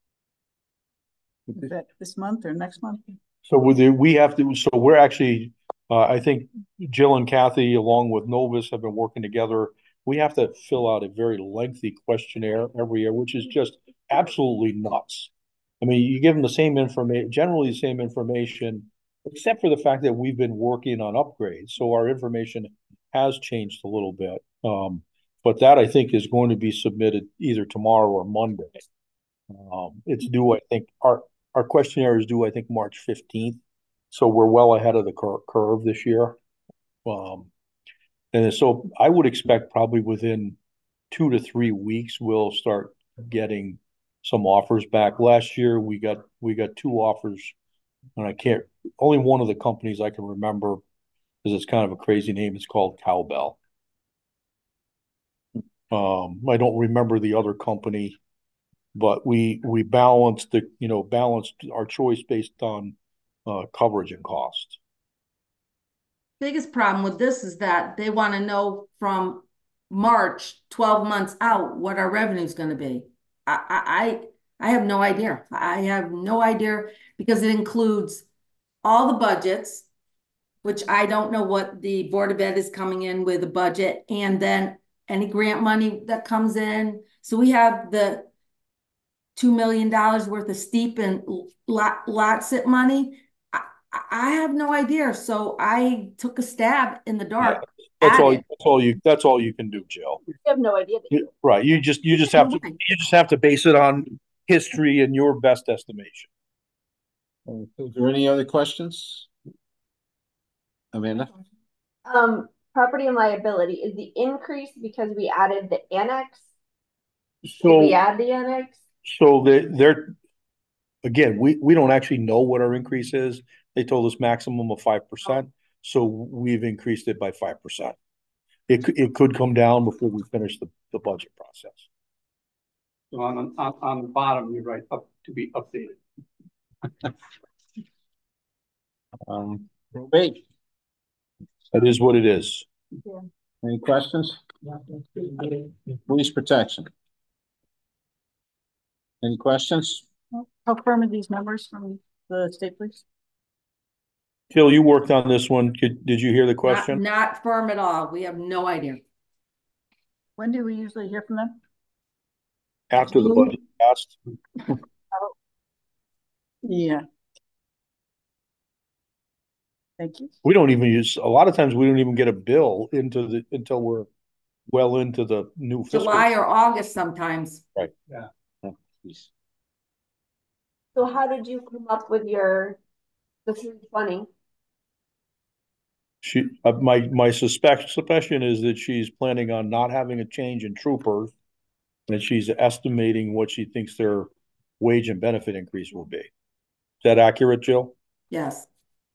Is that this month or next month? So we have to. So we're actually. I think Jill and Kathy, along with Novus, have been working together. We have to fill out a very lengthy questionnaire every year, which is just absolutely nuts. I mean, you give them the same information, generally the same information, except for the fact that we've been working on upgrades. So our information has changed a little bit. But that I think is going to be submitted either tomorrow or Monday. It's due, I think, our questionnaire is due, I think, March 15th. So we're well ahead of the curve this year. And so I would expect probably within 2 to 3 weeks, we'll start getting some offers back. Last year, we got 2 offers, and only one of the companies I can remember, because it's kind of a crazy name. It's called Cowbell. I don't remember the other company, but we balanced our choice based on coverage and cost. Biggest problem with this is that they want to know from March, 12 months out, what our revenue is going to be. I have no idea. I have no idea because it includes all the budgets, which I don't know what the Board of Ed is coming in with a budget, and then any grant money that comes in. So we have the $2 million worth of steep and lot sit money. I have no idea. So I took a stab in the dark. That's all you can do, Jill. You have no idea. Right. You just have to base it on history and your best estimation. Is there any other questions? Amanda? Property and liability, is the increase because we added the annex? So did we add the annex? So they're again, we don't actually know what our increase is. They told us maximum of 5%, so we've increased it by 5%. It could come down before we finish the budget process. So on the bottom, you write up to be updated. Probate. That is what it is. Yeah. Any questions? Police protection. Any questions? How firm are these numbers from the state police? Jill, you worked on this one. Did you hear the question? Not firm at all. We have no idea. When do we usually hear from them? After the budget passed. Yeah. Thank you. We don't even use, a lot of times we don't even get a bill until we're well into the new fiscal. July or August sometimes. Right. Yeah. So how did you come up with this is funny. My suspicion is that she's planning on not having a change in troopers, and she's estimating what she thinks their wage and benefit increase will be. Is that accurate, Jill? Yes.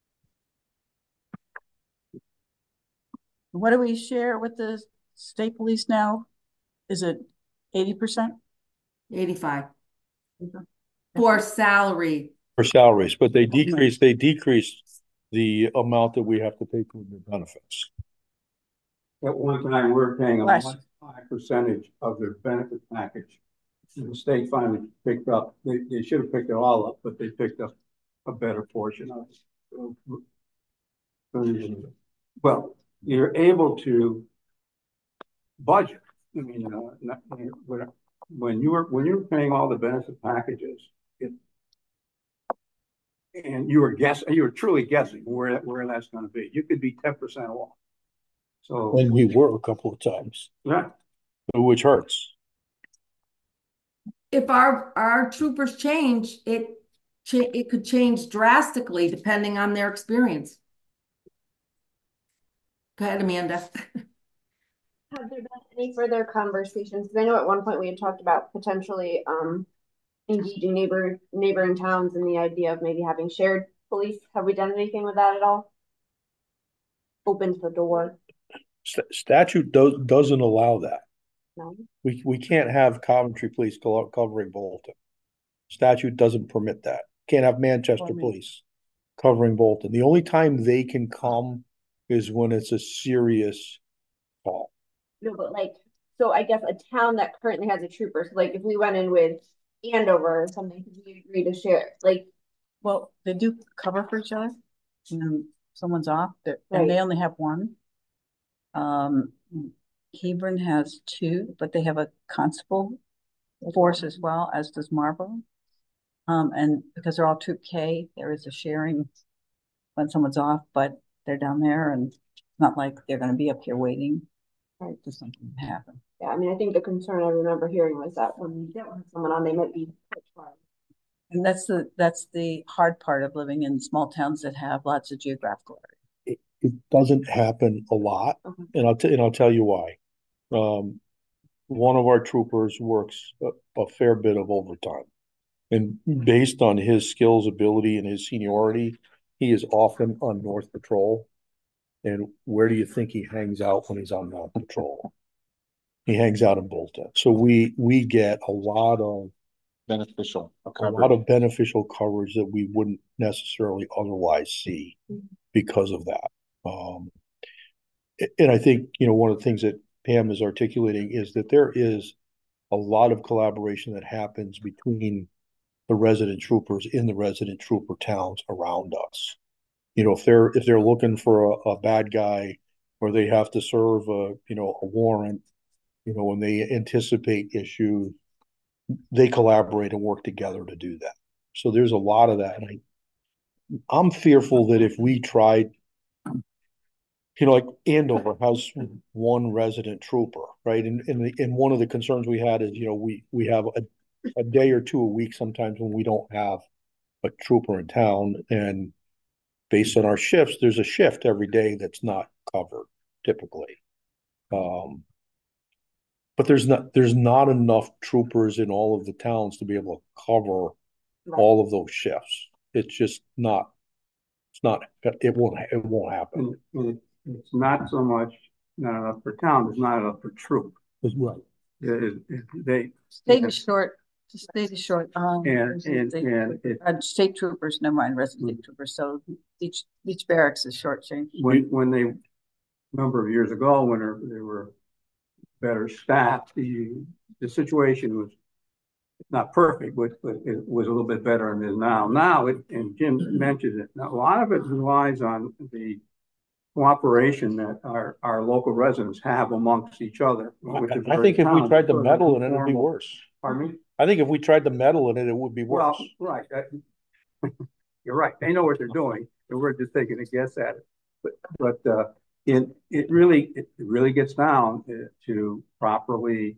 What do we share with the state police now? Is it 80%? 85. For salary. For salaries, but they decreased the amount that we have to pay for their benefits. At one time, we were paying a much high percentage of their benefit package. The state finally picked up, they should have picked it all up, but they picked up a better portion of it. Well, you're able to budget. I mean, when you were paying all the benefit packages, and you were truly guessing where that's gonna be. You could be 10% off. So, And we were a couple of times, yeah, which hurts. If our troopers change, it could change drastically depending on their experience. Go ahead, Amanda. Have there been any further conversations? Because I know at one point we had talked about potentially engaging neighboring towns and the idea of maybe having shared police. Have we done anything with that at all? Opens the door. Statute doesn't allow that. No. We can't have Coventry Police covering Bolton. Statute doesn't permit that. Can't have Manchester Police covering Bolton. The only time they can come is when it's a serious call. No, but like, so I guess a town that currently has a trooper, so like if we went in with Andover or something, could we agree to share? Like, Well, they do cover for each other. And someone's off, Right. and they only have one. Hebron has two, but they have a constable force as well, as does Marlborough. And because they're all Troop K, there is a sharing when someone's off, but they're down there, and it's not like they're going to be up here waiting for something to happen. yeah, I mean, I think the concern I remember hearing was that when you don't have someone on, they might be pushed hard. And that's the hard part of living in small towns that have lots of geographical area. It doesn't happen a lot, and I'll tell you why. One of our troopers works a fair bit of overtime, and based on his skills, ability, and his seniority, he is often on North Patrol. And where do you think he hangs out when he's on North Patrol? He hangs out in Bolton. So we get a lot of beneficial coverage that we wouldn't necessarily otherwise see because of that. And I think, one of the things that Pam is articulating is that there is a lot of collaboration that happens between the resident troopers in the resident trooper towns around us. If they're looking for a bad guy, or they have to serve a warrant, when they anticipate issues, they collaborate and work together to do that. So there's a lot of that. And I'm fearful that if we tried, like Andover has one resident trooper, right? And one of the concerns we had is, we have a day or two a week sometimes when we don't have a trooper in town, and based on our shifts, there's a shift every day that's not covered typically. But there's not enough troopers in all of the towns to be able to cover all of those shifts. It's just not. It won't happen. It's not so much not enough per town. It's not enough per troop. That's right. State is short. State is short. And state troopers, never mind resident troopers. So each barracks is short change. When they, a number of years ago, when there were better staffed, the situation was not perfect, but it was a little bit better than it is now. Now, and Jim mentioned it, a lot of it relies on the cooperation that our local residents have amongst each other. I think if we tried to meddle in it, it'd be worse. Pardon me? I think if we tried to meddle in it, it would be worse. Well, right. You're right. They know what they're doing, and we're just taking a guess at it. But it really gets down to properly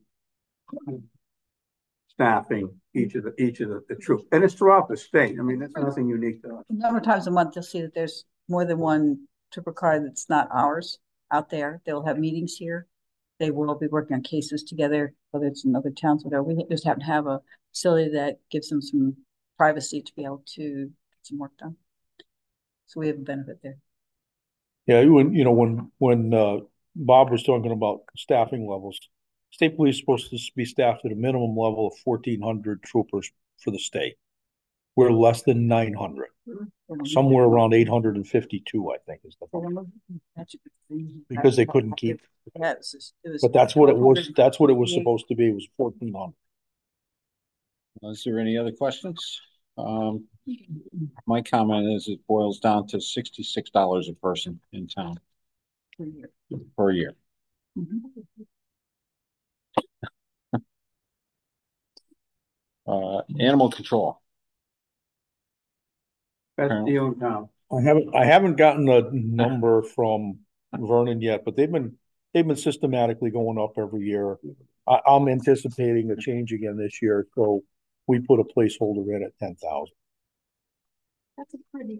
staffing each of the troops, and it's throughout the state. I mean, that's nothing unique to us. A number of times a month, you'll see that there's more than one trooper car that's not ours out there. They'll have meetings here. They will be working on cases together, whether it's in other towns, whatever. We just happen to have a facility that gives them some privacy to be able to get some work done. So we have a benefit there. Yeah, when Bob was talking about staffing levels, state police is supposed to be staffed at a minimum level of 1,400 troopers for the state. We're less than 900, somewhere around 852, I think is the number. Because they couldn't keep. Yeah, but that's what it was. That's what it was supposed to be. It was 1,400. Is there any other questions? My comment is it boils down to $66 a person in town per year. Animal control. Best deal in town. I haven't gotten a number from Vernon yet, but they've been systematically going up every year. I'm anticipating a change again this year, so we put a placeholder in at 10,000. That's a pretty,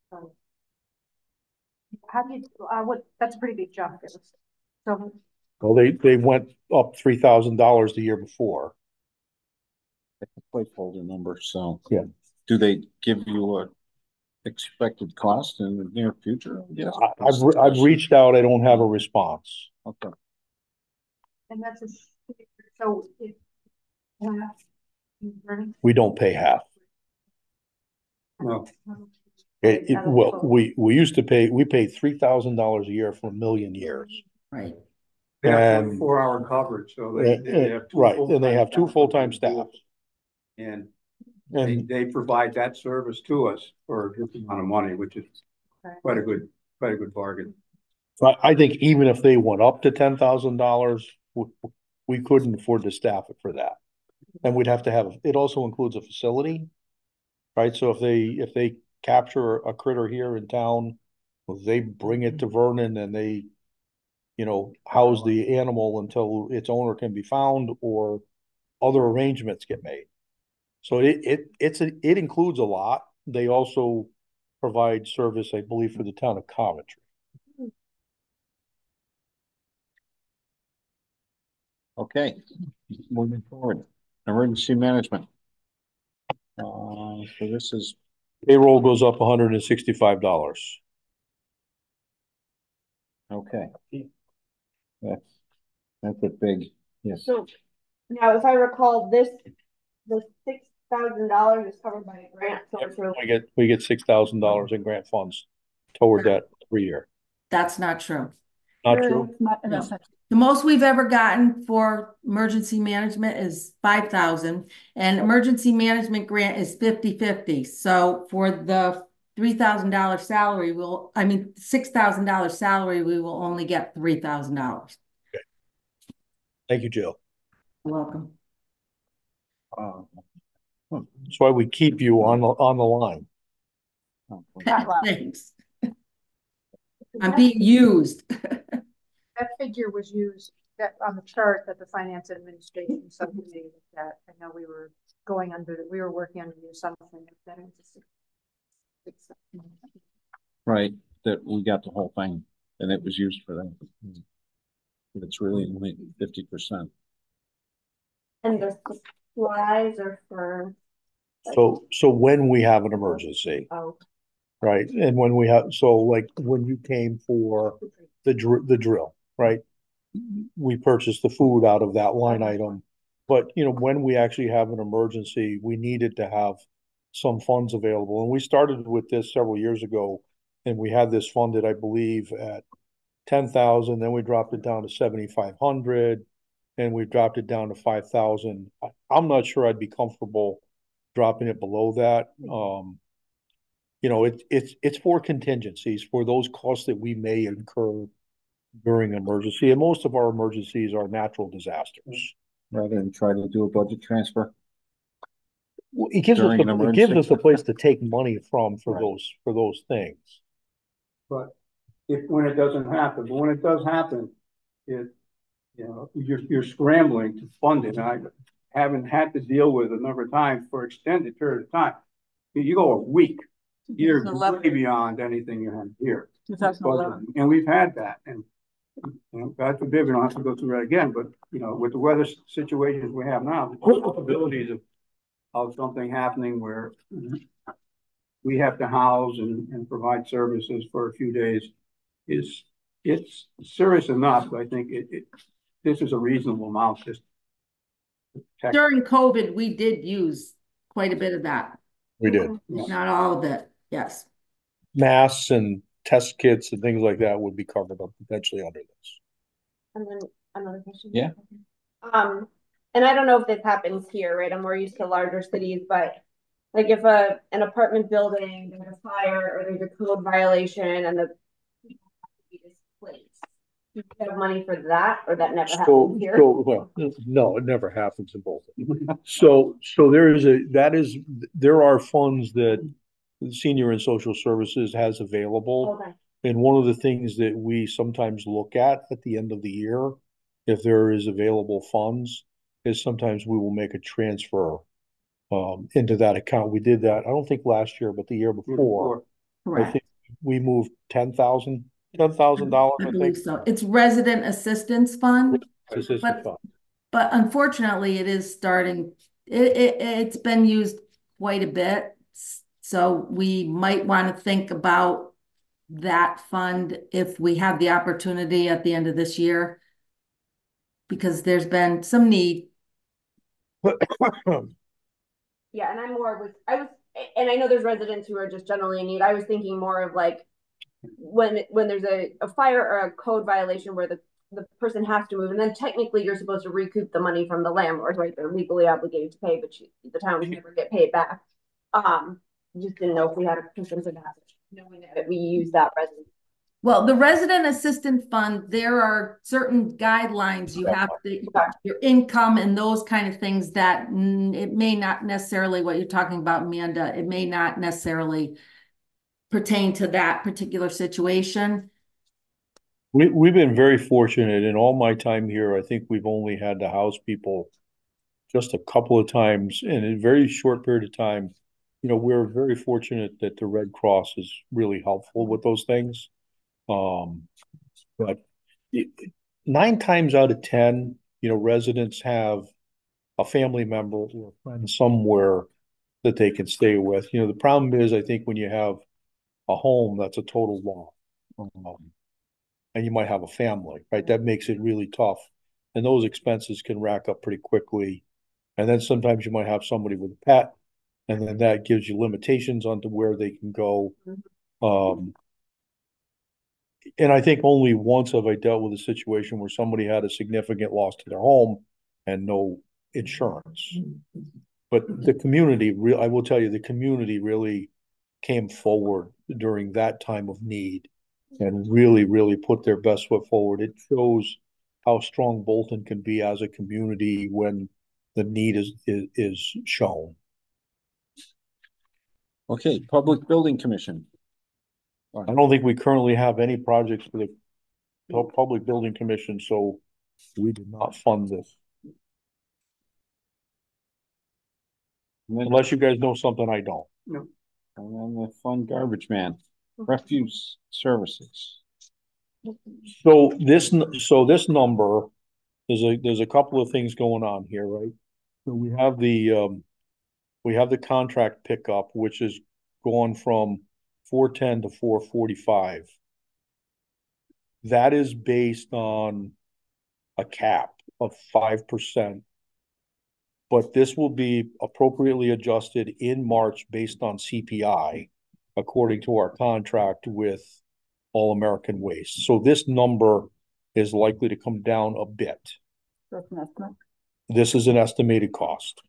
how do you, that's a pretty big jump. So, Well, they went up $3,000 the year before. It's a placeholder number, so. Yeah. Do they give you a expected cost in the near future? Yes. I've reached out. I don't have a response. Okay. and that's a, so if. We don't pay half. No. Well, we used to pay, we paid $3,000 a year for a million years. Right. They have And 4-hour coverage, so they have two right, and they have two full-time staff. And And they provide that service to us for a good amount of money, which is quite a good bargain. I think even if they went up to $10,000, we couldn't afford to staff it for that. And we'd have to have, it also includes a facility, right? So if they capture a critter here in town, they bring it to Vernon and they, house the animal until its owner can be found or other arrangements get made. So it includes a lot. They also provide service, I believe, for the town of Coventry. Okay, moving forward, emergency management. So this is. Payroll goes up $165. Okay. That's a big, yes. So now, if I recall, the $6,000 is covered by a grant, so it's really. We get $6,000 in grant funds toward that every year. That's not true. Not true. No. The most we've ever gotten for emergency management is 5,000, and emergency management grant is 50-50. So for the $3,000 salary, $6,000 salary, we will only get $3,000. Okay. Thank you, Jill. You're welcome. That's why we keep you on the line. Thanks. I'm being used. That figure was used on the chart that the finance administration subcommittee looked at. I know we were working under the assumption that it was Right, that we got the whole thing and it was used for that. But it's really only 50%. And the supplies are for. So when we have an emergency, right? And when we have, so like when you came for the drill, right? We purchased the food out of that line item. But, when we actually have an emergency, we needed to have some funds available. And we started with this several years ago, and we had this funded, I believe, at 10,000. Then we dropped it down to 7,500, and we dropped it down to 5,000. I'm not sure I'd be comfortable dropping it below that. It's for contingencies, for those costs that we may incur during an emergency. And most of our emergencies are natural disasters. Rather than try to do a budget transfer. Well, it gives us a place to take money from for those things. But when it doesn't happen, when it does happen, you're scrambling to fund it. And I haven't had to deal with a number of times for extended period of time. You go a week, you're way beyond anything you have here. 2011. And we've had that. And God forbid we don't have to go through that again. But with the weather situations we have now, the possibilities of something happening where we have to house and provide services for a few days it's serious enough. I think this is a reasonable amount. During COVID, we did use quite a bit of that. We did. Not all of it. Yes. Masks and test kits and things like that would be covered up potentially under this. And then another question. Yeah. And I don't know if this happens here, right? I'm more used to larger cities, but like if an apartment building, there's a fire or there's a code violation and the people have to be displaced, do you have money for that, or that never happens here? No, it never happens in both. So there are funds that Senior and Social Services has available. Okay. And one of the things that we sometimes look at the end of the year, if there is available funds, is sometimes we will make a transfer into that account. We did that, I don't think last year, but the year before. I Correct. think we moved $10,000, I believe so. It's Resident Assistance Fund. Assistance fund. But unfortunately, it is starting, it's been used quite a bit. So we might want to think about that fund if we have the opportunity at the end of this year. Because there's been some need. Yeah, and and I know there's residents who are just generally in need. I was thinking more of like when there's a fire or a code violation where the person has to move, and then technically you're supposed to recoup the money from the landlord, right? They're legally obligated to pay, but the town would never get paid back. Just didn't know if we had a consensus of that, knowing that we use that resident. Well, the Resident Assistance Fund, there are certain guidelines you have to, your income and those kind of things that it may not necessarily, what you're talking about, Amanda, it may not necessarily pertain to that particular situation. We've been very fortunate in all my time here. I think we've only had to house people just a couple of times in a very short period of time. You know, we're very fortunate that the Red Cross is really helpful with those things. But 9 times out of 10, you know, residents have a family member or a friend somewhere that they can stay with. You know, the problem is, I think when you have a home, that's a total loss. And you might have a family, right? That makes it really tough. And those expenses can rack up pretty quickly. And then sometimes you might have somebody with a pet, and then that gives you limitations onto where they can go. And I think only once have I dealt with a situation where somebody had a significant loss to their home and no insurance. But the community, I will tell you, the community really came forward during that time of need and really, really put their best foot forward. It shows how strong Bolton can be as a community when the need is shown. Okay, Public Building Commission. I don't think we currently have any projects for the Public Building Commission, so we did not fund this. Unless you guys know something I don't. No. And then the fund garbage man, refuse services. So this number, there's a couple of things going on here, right? So we have the contract pickup, which is going from 410 to 445. That is based on a cap of 5%. But this will be appropriately adjusted in March based on CPI, according to our contract with All American Waste. So this number is likely to come down a bit. That's an estimate. This is an estimated cost.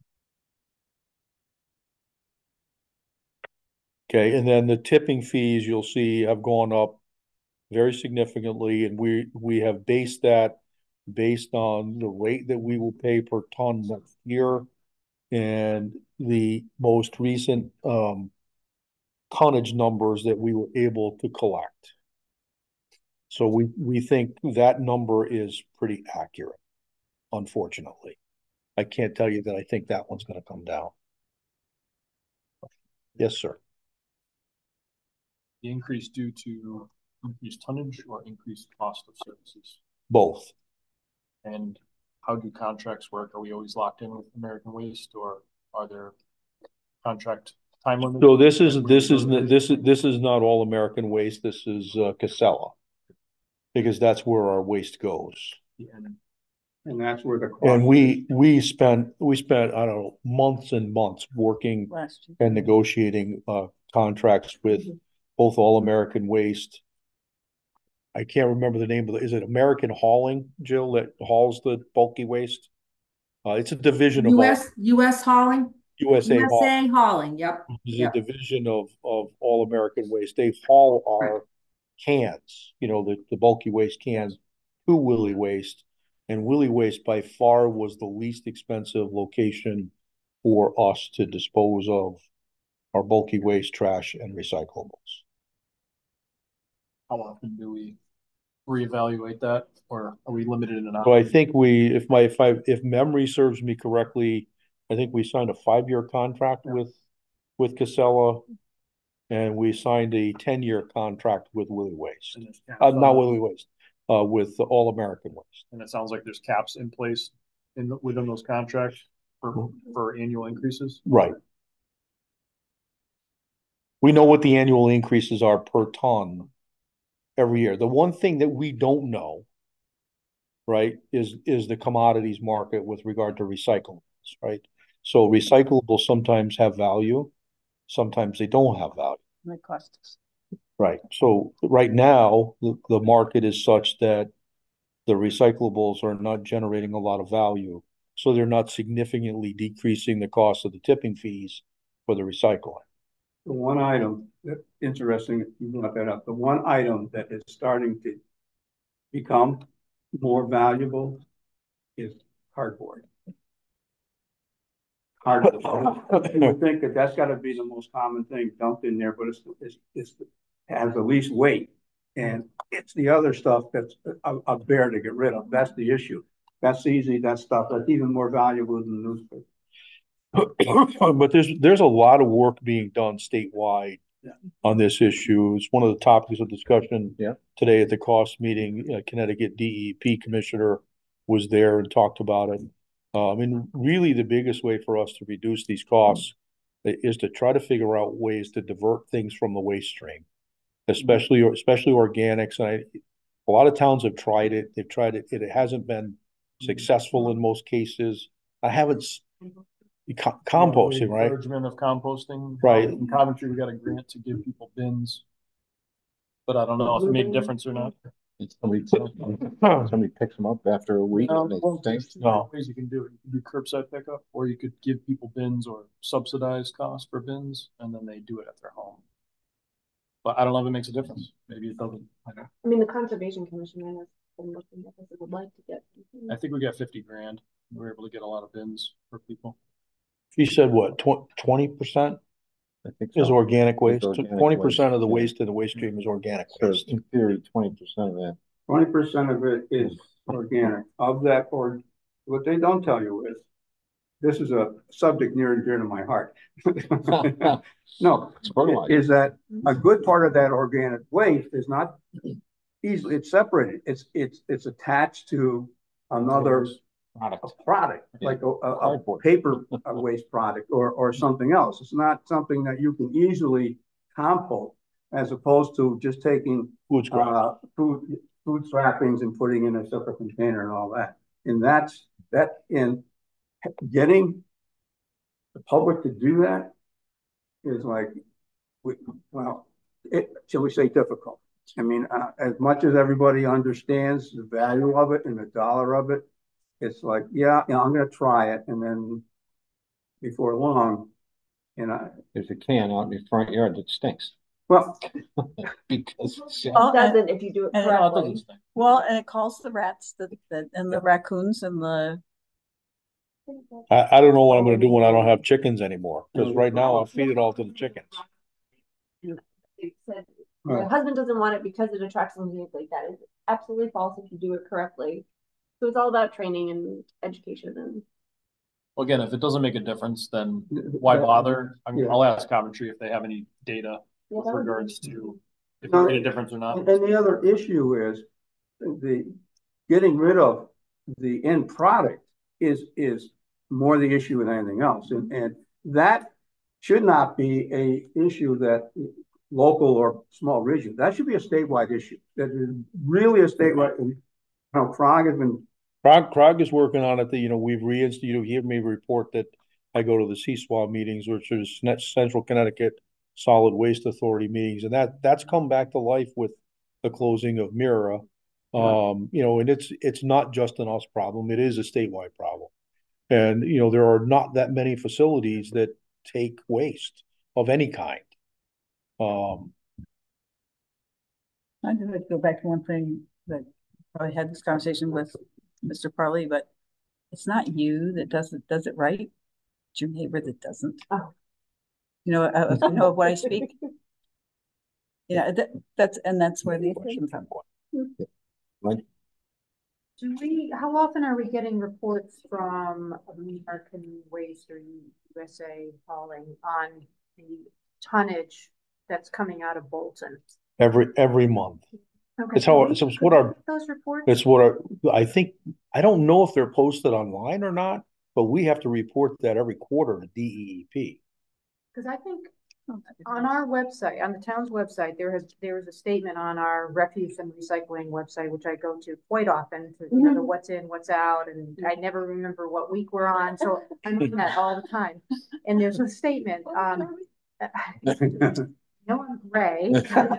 Okay, and then the tipping fees you'll see have gone up very significantly, and we have based that based on the rate that we will pay per ton next year and the most recent tonnage numbers that we were able to collect. So we think that number is pretty accurate, unfortunately. I can't tell you that I think that one's going to come down. Yes, sir. The increase due to increased tonnage or increased cost of services? Both. And how do contracts work? Are we always locked in with American Waste, or are there contract time limits? So this is not All American Waste. This is Casella, because that's where our waste goes. And that's where the. And we spent I don't know, months and months working and negotiating contracts with both All American Waste. I can't remember the name of it. Is it American Hauling, Jill, that hauls the bulky waste? It's a division of US Hauling? USA Hauling, yep. It's a division of All American Waste. They haul our cans, you know, the bulky waste cans to Willie Waste. And Willie Waste by far was the least expensive location for us to dispose of our bulky waste, trash, and recyclables. How often do we reevaluate that, or are we limited in an? So I think if memory serves me correctly, I think we signed a 5-year contract with Casella, and we signed a 10-year contract with Willie Waste. Not Willie Waste, with All American Waste. And it sounds like there's caps in place within those contracts for annual increases. Right. We know what the annual increases are per ton every year. The one thing that we don't know, right, is the commodities market with regard to recyclables, right? So recyclables sometimes have value, sometimes they don't have value. They cost us. Right. So right now, the market is such that the recyclables are not generating a lot of value. So they're not significantly decreasing the cost of the tipping fees for the recycling. The one item, interesting, you brought that up, the one item that is starting to become more valuable is cardboard. Cardboard. You would think that that's got to be the most common thing dumped in there, but it has the least weight. And it's the other stuff that's a bear to get rid of. That's the issue. That's easy, that stuff, that's even more valuable than the newspaper. But there's a lot of work being done statewide on this issue. It's one of the topics of discussion today at the cost meeting. Connecticut DEP commissioner was there and talked about it. And really the biggest way for us to reduce these costs is to try to figure out ways to divert things from the waste stream, especially organics. And a lot of towns have tried it. They've tried it. It hasn't been successful in most cases. I haven't. Composting, right? Encouragement of composting, right? In Coventry, we got a grant to give people bins, but I don't know if it made a difference or not. Somebody picks them up after a week. Ways you can do it. You can do curbside pickup, or you could give people bins or subsidize cost for bins, and then they do it at their home. But I don't know if it makes a difference. Maybe it doesn't. I mean, the Conservation Commission has been looking at this. Would like to get. I think we got 50 grand. We were able to get a lot of bins for people. She said what, 20% is organic waste? 20% of the waste in the waste stream is organic waste. In theory, 20% of that. 20% of it is organic. Of that, or what they don't tell you is, this is a subject near and dear to my heart. No, is that a good part of that organic waste is not easily, it's separated. It's attached to another product, like a paper waste product or something else. It's not something that you can easily compost, as opposed to just taking food scrappings and putting in a separate container and all that. And that's in getting the public to do that is like, shall we say, difficult. I mean, as much as everybody understands the value of it and the dollar of it, it's like, I'm going to try it. And then before long, there's a can out in your front yard that stinks. Well, because it doesn't if you do it correctly. Well, and it calls the rats and the raccoons and the. I don't know what I'm going to do when I don't have chickens anymore, because right now I'll feed it all to the chickens. My husband doesn't want it because it attracts them like that. Is absolutely false if you do it correctly. So it's all about training and education. And well, again, if it doesn't make a difference, then why bother? I mean, I'll ask Coventry if they have any data with regards to if it made a difference or not. And the other issue is the getting rid of the end product is more the issue than anything else, and that should not be a issue that local or small region. That should be a statewide issue. That is really a statewide. Krog has been. Krog is working on it. We've reinstituted. You hear me report that I go to the CSWA meetings, which is Central Connecticut Solid Waste Authority meetings, and that's come back to life with the closing of Mira. And it's not just an us problem; it is a statewide problem. And there are not that many facilities that take waste of any kind. I'd like to go back to one thing that I had this conversation with Mr. Parley, but it's not you that does it right. It's your neighbor that doesn't. Oh. You know of what I speak? Yeah, that's where the question comes from. How often are we getting reports from American Waste or USA Hauling on the tonnage that's coming out of Bolton? Every month. Okay. It's what our, those reports? it's what our, I don't know if they're posted online or not, but we have to report that every quarter to DEEP. Because I think on our website, on the town's website, there is a statement on our refuse and recycling website, which I go to quite often to you know the what's in, what's out, and I never remember what week we're on, so I'm doing that all the time. And there's a statement. No, I'm gray.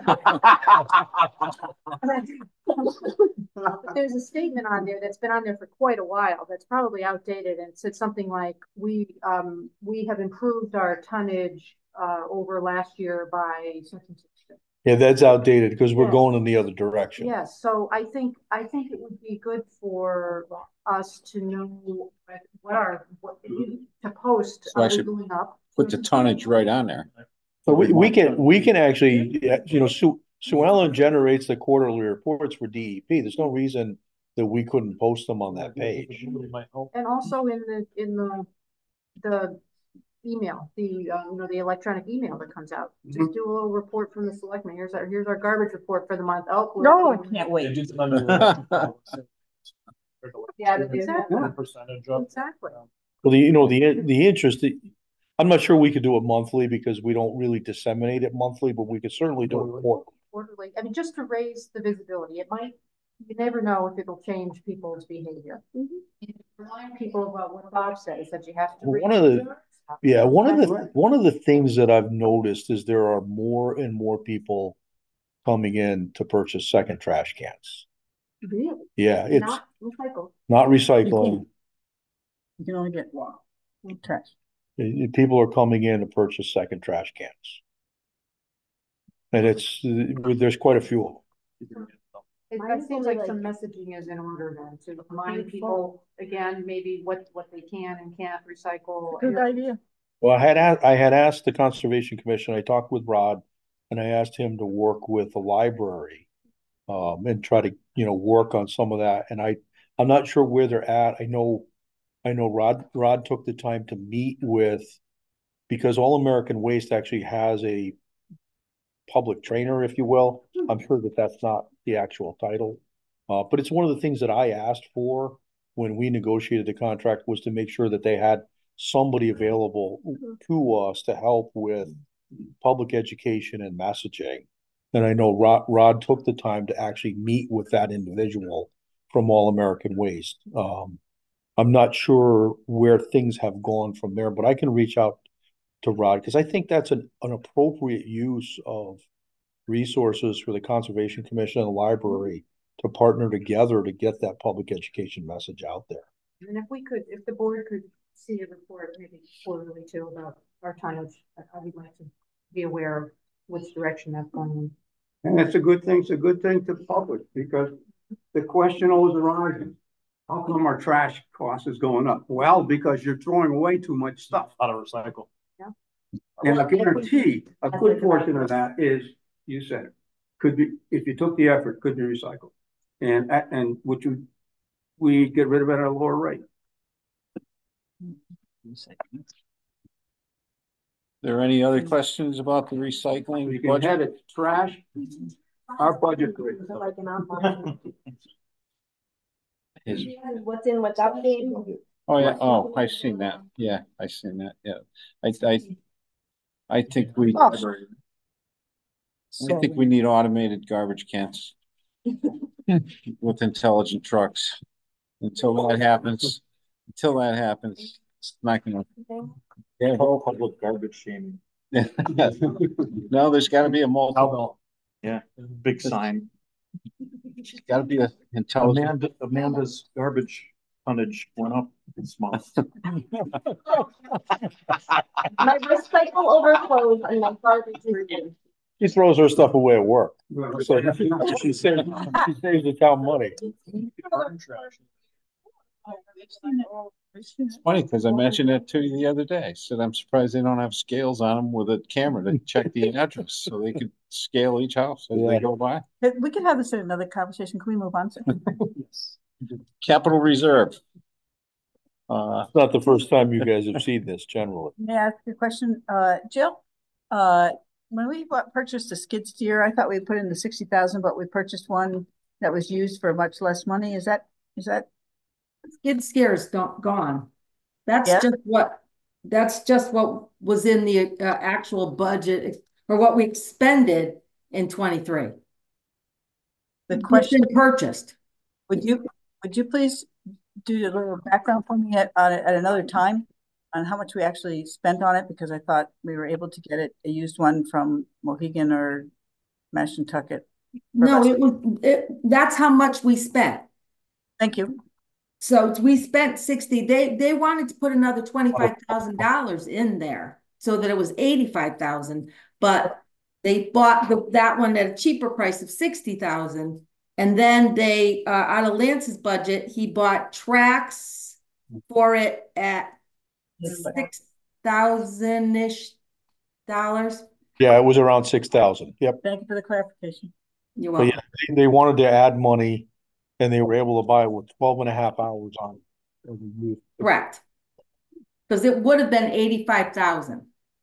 There's a statement on there that's been on there for quite a while. That's probably outdated, and it said something like, "We have improved our tonnage over last year by such and such." Yeah, that's outdated because we're going in the other direction. Yes, so I think it would be good for us to know what to post. So I should going up. Put the tonnage right on there. So we can actually, you know, Sue Ellen generates the quarterly reports for DEP. There's no reason that we couldn't post them on that page. And also in the email, the electronic email that comes out. Just do a little report from the selectmen. Here's our garbage report for the month. Oh, no, I can't wait. Yeah, exactly. Exactly. Well, the interest. I'm not sure we could do it monthly because we don't really disseminate it monthly, but we could certainly do it quarterly. I mean, just to raise the visibility. You never know if it'll change people's behavior. Remind people about what Bob says, that you have to. One of the things that I've noticed is there are more and more people coming in to purchase second trash cans. Really? Yeah, it's not recycled. Not recycling. You can only get trash. People are coming in to purchase second trash cans. And there's quite a few of them. It seems like some messaging is in order then to remind people again, maybe what they can and can't recycle. Good idea. Well, I had asked the Conservation Commission, I talked with Rod, and I asked him to work with the library and try to, work on some of that. And I'm not sure where they're at. I know Rod took the time to meet with, because All American Waste actually has a public trainer, if you will. I'm sure that's not the actual title, but it's one of the things that I asked for when we negotiated the contract, was to make sure that they had somebody available to us to help with public education and messaging. And I know Rod took the time to actually meet with that individual from All American Waste. I'm not sure where things have gone from there, but I can reach out to Rod, because I think that's an appropriate use of resources for the Conservation Commission and the library to partner together to get that public education message out there. And if the board could see a report, maybe quarterly too, about our tonnage, I would like to be aware of which direction that's going in. And it's a good thing. It's a good thing to the public, because the question always arises: how come our trash cost is going up? Well, because you're throwing away too much stuff. Out of recycle. Yeah. And I guarantee a good portion of that is, you said it, could be, if you took the effort, could be recycled. And we get rid of it at a lower rate. There any other questions about the recycling? You can have it trash, our budget rate. What's in, what's out. Oh yeah. Oh, I've seen that. Yeah, I've seen that. Yeah, I think we need automated garbage cans with intelligent trucks. Until that happens, it's not going to. Yeah, whole public garbage shaming. No, there's got to be a multiple. Yeah, big sign. It's got to be an intelligent. Amanda's garbage tonnage went up this month. My recycle overflows and my garbage is in. She throws her stuff away at work. So she saves the town money. It's funny because I mentioned that to you the other day. Said I'm surprised they don't have scales on them with a camera to check the address so they could scale each house as they go by. We can have this in another conversation. Can we move on? Yes. Capital Reserve. It's not the first time you guys have seen this generally. May I ask you a question? Jill, when we purchased a skid steer, I thought we put in the 60,000, but we purchased one that was used for much less money. Is that? Skid steer's gone. That's Yeah. just what was in the actual budget or what we expended in 23. The question purchased. Would you please do a little background for me at another time on how much we actually spent on it? Because I thought we were able to get a used one from Mohegan or Mashantucket. No, that's how much we spent. Thank you. So we spent 60. They wanted to put another $25,000 in there so that it was 85,000, but they bought that one at a cheaper price of 60,000. And then they, out of Lance's budget, he bought tracks for it at $6,000-ish. Yeah, it was around 6,000. Yep. Thank you for the clarification. You're welcome. Yeah, they wanted to add money, and they were able to buy it with 12 and a half hours on it. Correct. Because it would have been 85,000.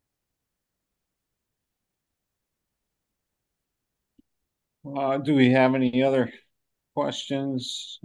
Do we have any other questions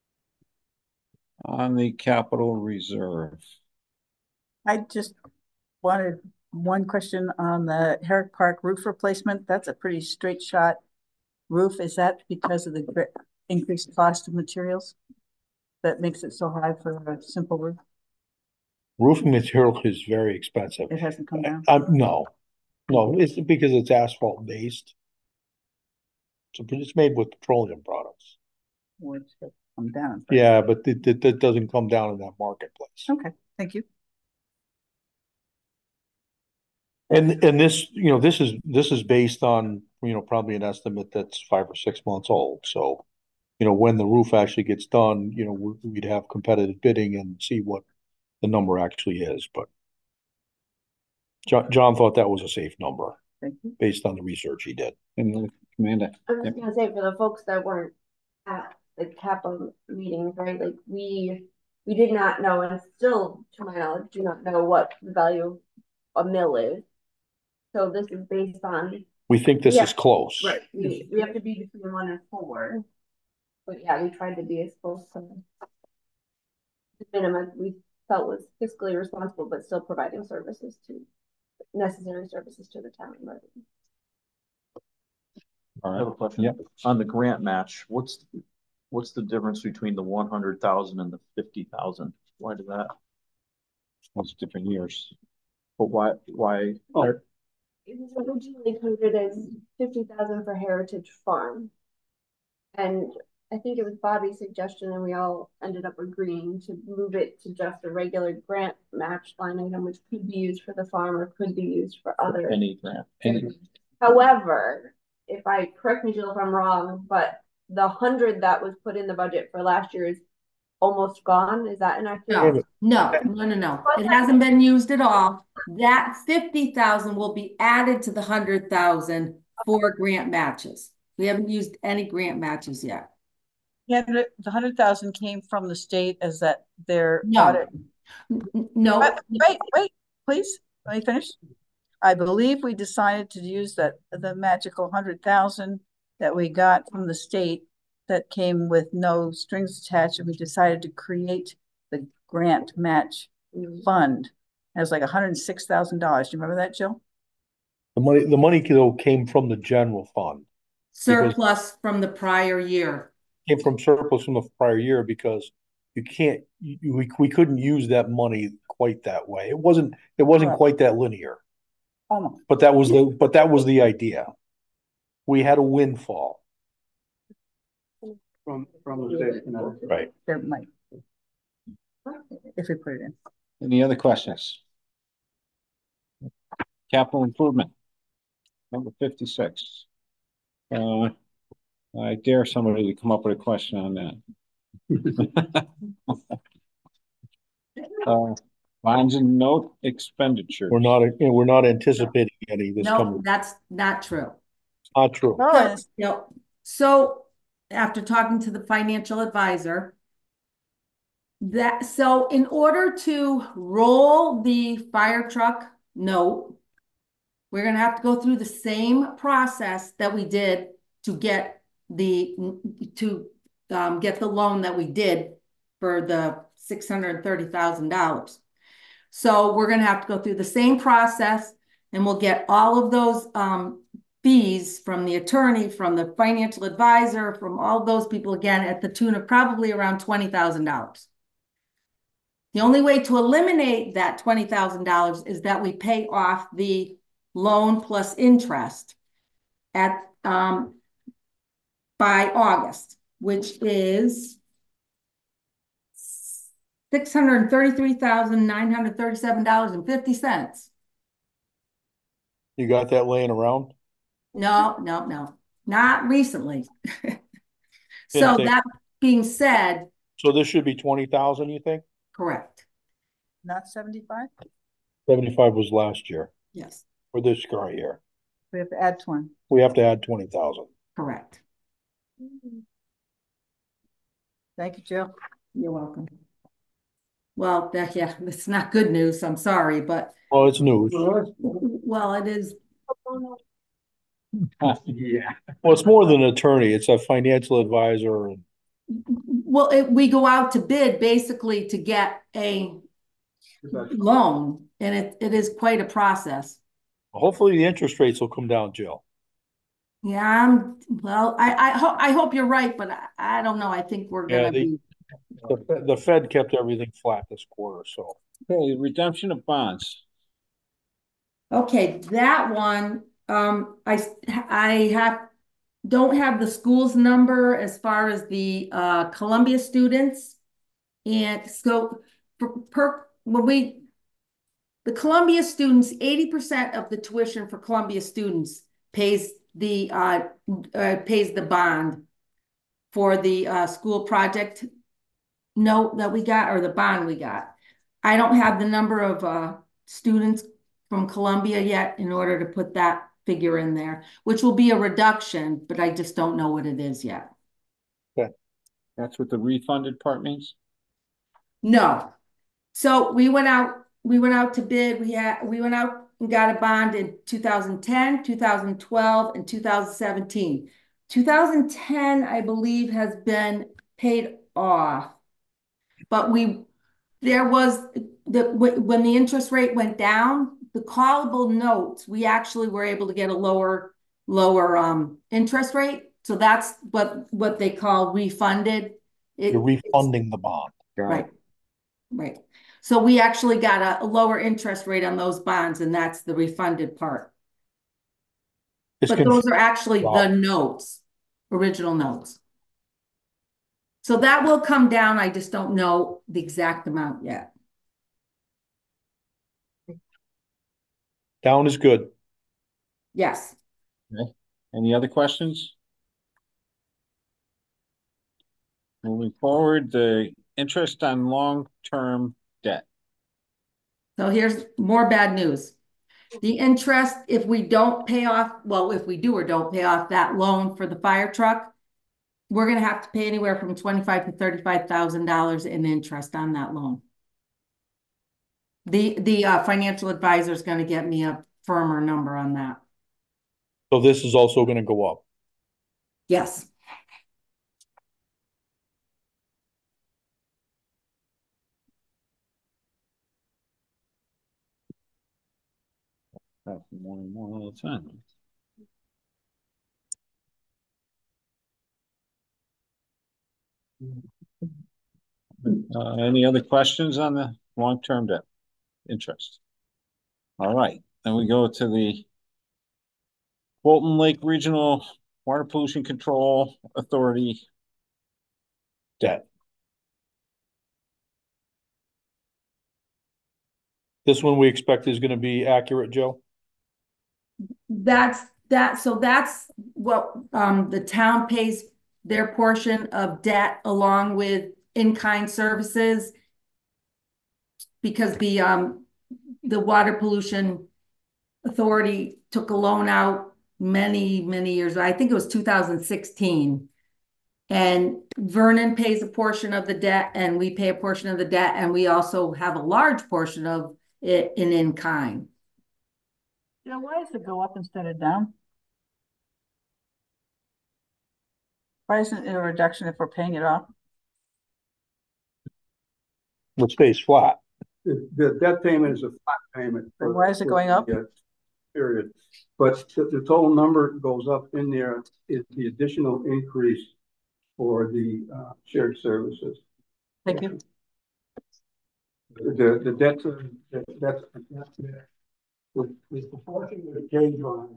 on the capital reserve? I just wanted one question on the Herrick Park roof replacement. That's a pretty straight shot roof. Is that because of the increased cost of materials that makes it so high for a simple roof? Roofing material is very expensive. It hasn't come down? No, it's because it's asphalt based. So it's made with petroleum products. Or it's come down. Yeah, but it doesn't come down in that marketplace. Okay, thank you. And this, this is based on, probably an estimate that's 5 or 6 months old. So, when the roof actually gets done, we'd have competitive bidding and see what the number actually is. But John thought that was a safe number. Thank you. Based on the research he did. And Amanda. I was gonna say, for the folks that weren't at the capital meetings, right? Like we did not know, and still, to my knowledge, do not know what the value of a mill is. So this is based on. We think this is close. Right. We have to be between 1 and 4. But yeah, we tried to be as close to the minimum we felt was fiscally responsible, but still providing necessary services to the town. But I have a question. Yep. On the grant match, what's the difference between the 100,000 and the 50,000? Why did that? What's different years? But why? It was originally coded as 50,000 for Heritage Farm, and I think it was Bobby's suggestion, and we all ended up agreeing to move it to just a regular grant match line item, which could be used for the farm or could be used for other. Any grant. However, correct me, Jill, if I'm wrong, but the 100 that was put in the budget for last year is almost gone. Is that inaccurate? No. It hasn't been used at all. That 50,000 will be added to the 100,000 for grant matches. We haven't used any grant matches yet. Yeah, the 100,000 came from the state as that their audit. No. Wait, please. Let me finish. I believe we decided to use the magical 100,000 that we got from the state that came with no strings attached, and we decided to create the grant match fund. It was like $106,000. Do you remember that, Jill? The money came from the general fund. Surplus from the prior year. Came from surplus from the prior year because we couldn't use that money quite that way. It wasn't quite that linear. Almost. But that was the idea. We had a windfall. From the state. Right. There might. If we put it in. Any other questions? Capital improvement. Number 56. I dare somebody to come up with a question on that. Bonds and note expenditures. We're not anticipating any this No, coming. that's not true. Not true. Oh, So after talking to the financial advisor, so in order to roll the fire truck note, we're gonna have to go through the same process that we did to get the loan that we did for the $630,000. So we're gonna have to go through the same process, and we'll get all of those fees from the attorney, from the financial advisor, from all those people again at the tune of probably around $20,000. The only way to eliminate that $20,000 is that we pay off the loan plus interest at by August, which is $633,937.50. You got that laying around? No, not recently. So that being said. So this should be 20,000, you think? Correct. not 75? 75 was last year. Yes. For this current year. We have to add 20. We have to add 20,000. Correct. Thank you, Jill. You're welcome. Well, yeah, it's not good news. I'm sorry, but. Well, it's news. Well, it is. Yeah. Well, it's more than an attorney. It's a financial advisor. Well, we go out to bid basically to get a loan, and it is quite a process. Hopefully the interest rates will come down, Jill. Yeah, well, I hope you're right, but I don't know. I think we're gonna be. The Fed kept everything flat this quarter, so. Okay, redemption of bonds. Okay, that one, don't have the school's number as far as the Columbia students. And so the Columbia students, 80% of the tuition for Columbia students pays the bond for the school project note that we got, or the bond we got. I don't have the number of students from Columbia yet in order to put that figure in there, which will be a reduction, but I just don't know what it is yet. Okay. That's what the refunded part means? No. So we went out to bid. We went out and got a bond in 2010, 2012, and 2017. 2010, I believe, has been paid off. But when the interest rate went down, the callable notes, we actually were able to get a lower interest rate. So that's what they call refunded. You're refunding the bond. Right. So we actually got a lower interest rate on those bonds, and that's the refunded part. But those are actually the notes, original notes. So that will come down. I just don't know the exact amount yet. Down is good. Yes. Okay. Any other questions? Moving forward, the interest on long-term debt. So here's more bad news. The interest, if we don't pay off, well, if we do or don't pay off that loan for the fire truck, we're going to have to pay anywhere from $25,000 to $35,000 in interest on that loan. The financial advisor is going to get me a firmer number on that. So this is also going to go up. Yes. More and more all the time. Any other questions on the long-term debt interest? All right, then we go to the Bolton Lake Regional Water Pollution Control Authority debt. This one we expect is going to be accurate, Joe? So that's what the town pays their portion of debt along with in-kind services. because the Water Pollution Authority took a loan out many, many years. I think it was 2016. And Vernon pays a portion of the debt and we pay a portion of the debt, and we also have a large portion of it in kind. You know, why does it go up instead of down? Why isn't it a reduction if we're paying it off? Which stays flat. The debt payment is a flat payment. But why is it going up? Period. But the total number goes up in there is the additional increase for the shared services. Thank you. The debts that's there. With proportion of the change on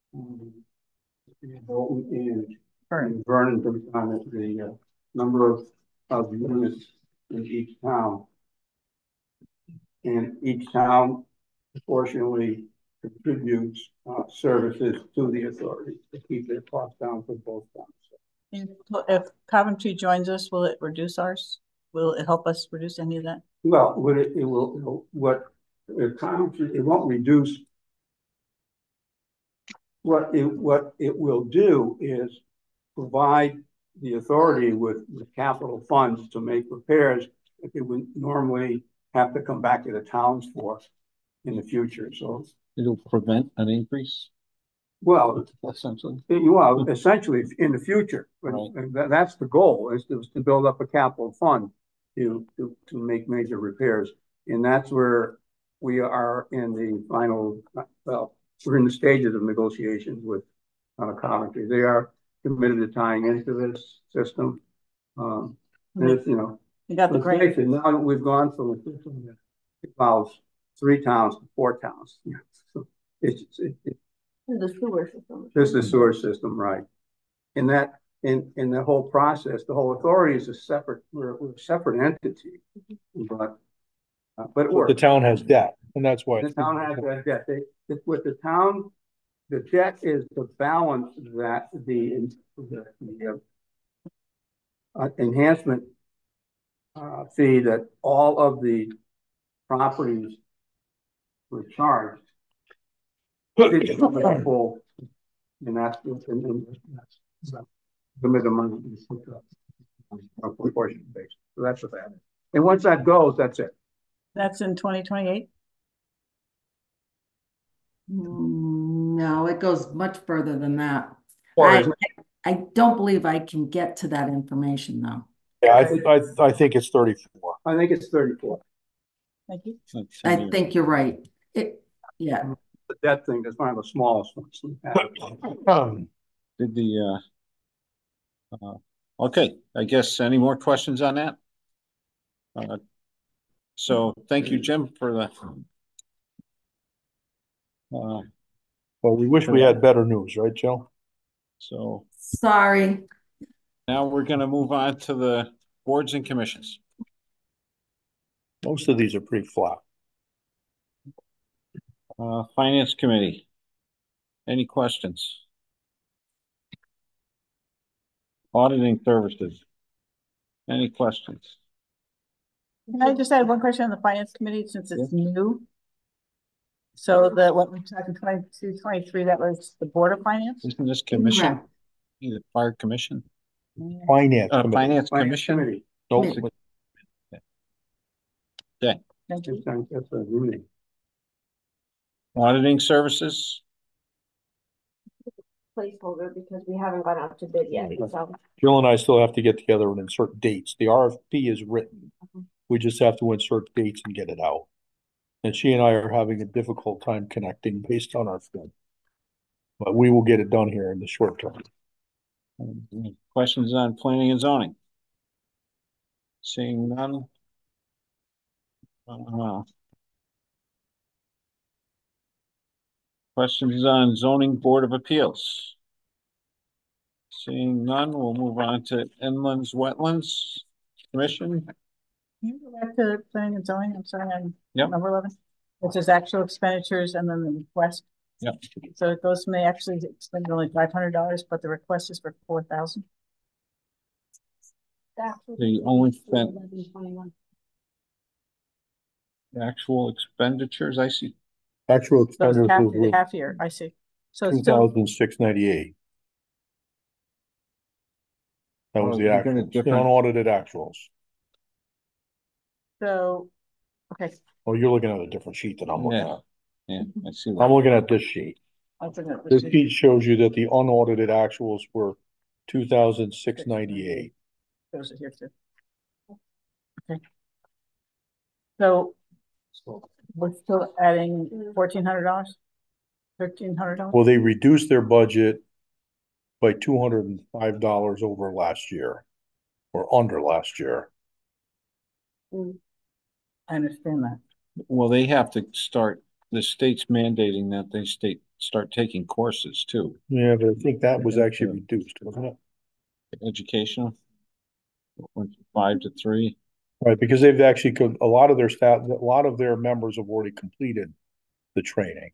Bolton and Vernon on the number of units in each town. And each town proportionally contributes services to the authority to keep their costs down for both towns. If Coventry joins us, will it reduce ours? Will it help us reduce any of that? Well, it will it won't reduce. What it will do is provide the authority with capital funds to make repairs that they would normally have to come back to the towns for in the future. So it'll prevent an increase. Well, essentially, essentially in the future, right. That's the goal is to build up a capital fund to make major repairs, and that's where we are in the final. Well, we're in the stages of negotiations with Coventry. They are committed to tying into this system. And it's, you got the great. Now we've gone from a system that involves 3 towns to 4 towns. So it's the sewer system. This is the sewer system, right? And that in the whole process, the whole authority is a separate, we're a separate entity, but it works. The town has debt, and that's why the town has that debt. With the town, the debt is the balance that the enhancement fee that all of the properties were charged. And that's the minimum proportion based. So that's what that is. And once that goes, that's it. That's in 2028? No, it goes much further than that. Well, I don't believe I can get to that information though. Yeah, I think it's 34. I think it's 34. Thank you. I think you're right. Yeah. The debt thing is one of the smallest ones. Did the okay, I guess any more questions on that? So thank you, Jim, for the well, we wish we had better news, right, Joe? So sorry. Now we're going to move on to the boards and commissions. Most of these are pretty flat. Finance committee. Any questions? Auditing services. Any questions? Can I just add one question on the finance committee since it's new? So that what we're talking 22, 23, that was the Board of Finance? Isn't this commission? The fire commission? Finance commission. Committee. Okay. Thank you. That's a ruling. Auditing services. Placeholder because we haven't gone out to bid yet. So Jill and I still have to get together and insert dates. The RFP is written. We just have to insert dates and get it out. And she and I are having a difficult time connecting based on our schedule. But we will get it done here in the short term. Questions on planning and zoning? Seeing none. Questions on zoning board of appeals? Seeing none, we'll move on to inlands wetlands commission. Can you go back to planning and zoning? I'm sorry, on number 11. Which is actual expenditures and then the request. Yep. So it goes from they actually expend only $500, but the request is for $4,000. The only spent Actual expenditures, I see. Actual Those expenditures was half year, I see. So it's two still, thousand six ninety-eight. That was Oh, the you're gonna actuals, the different- unaudited actuals. so, okay. Oh, you're looking at a different sheet than I'm looking Yeah, at. yeah, I see I'm that. looking at this sheet. I was looking at This sheet. sheet shows you that the unaudited actuals were 2,698. Those are here too. Okay. So we're still adding $1,400, $1,300. Well, they reduced their budget by $205 over last year, or under last year. I understand that. Well, they have to start, the state's mandating that they start taking courses too. Yeah, but I think that was actually reduced, wasn't it? Educational. Went from 5 to 3. Right, because they've actually, a lot of their staff, a lot of their members have already completed the training.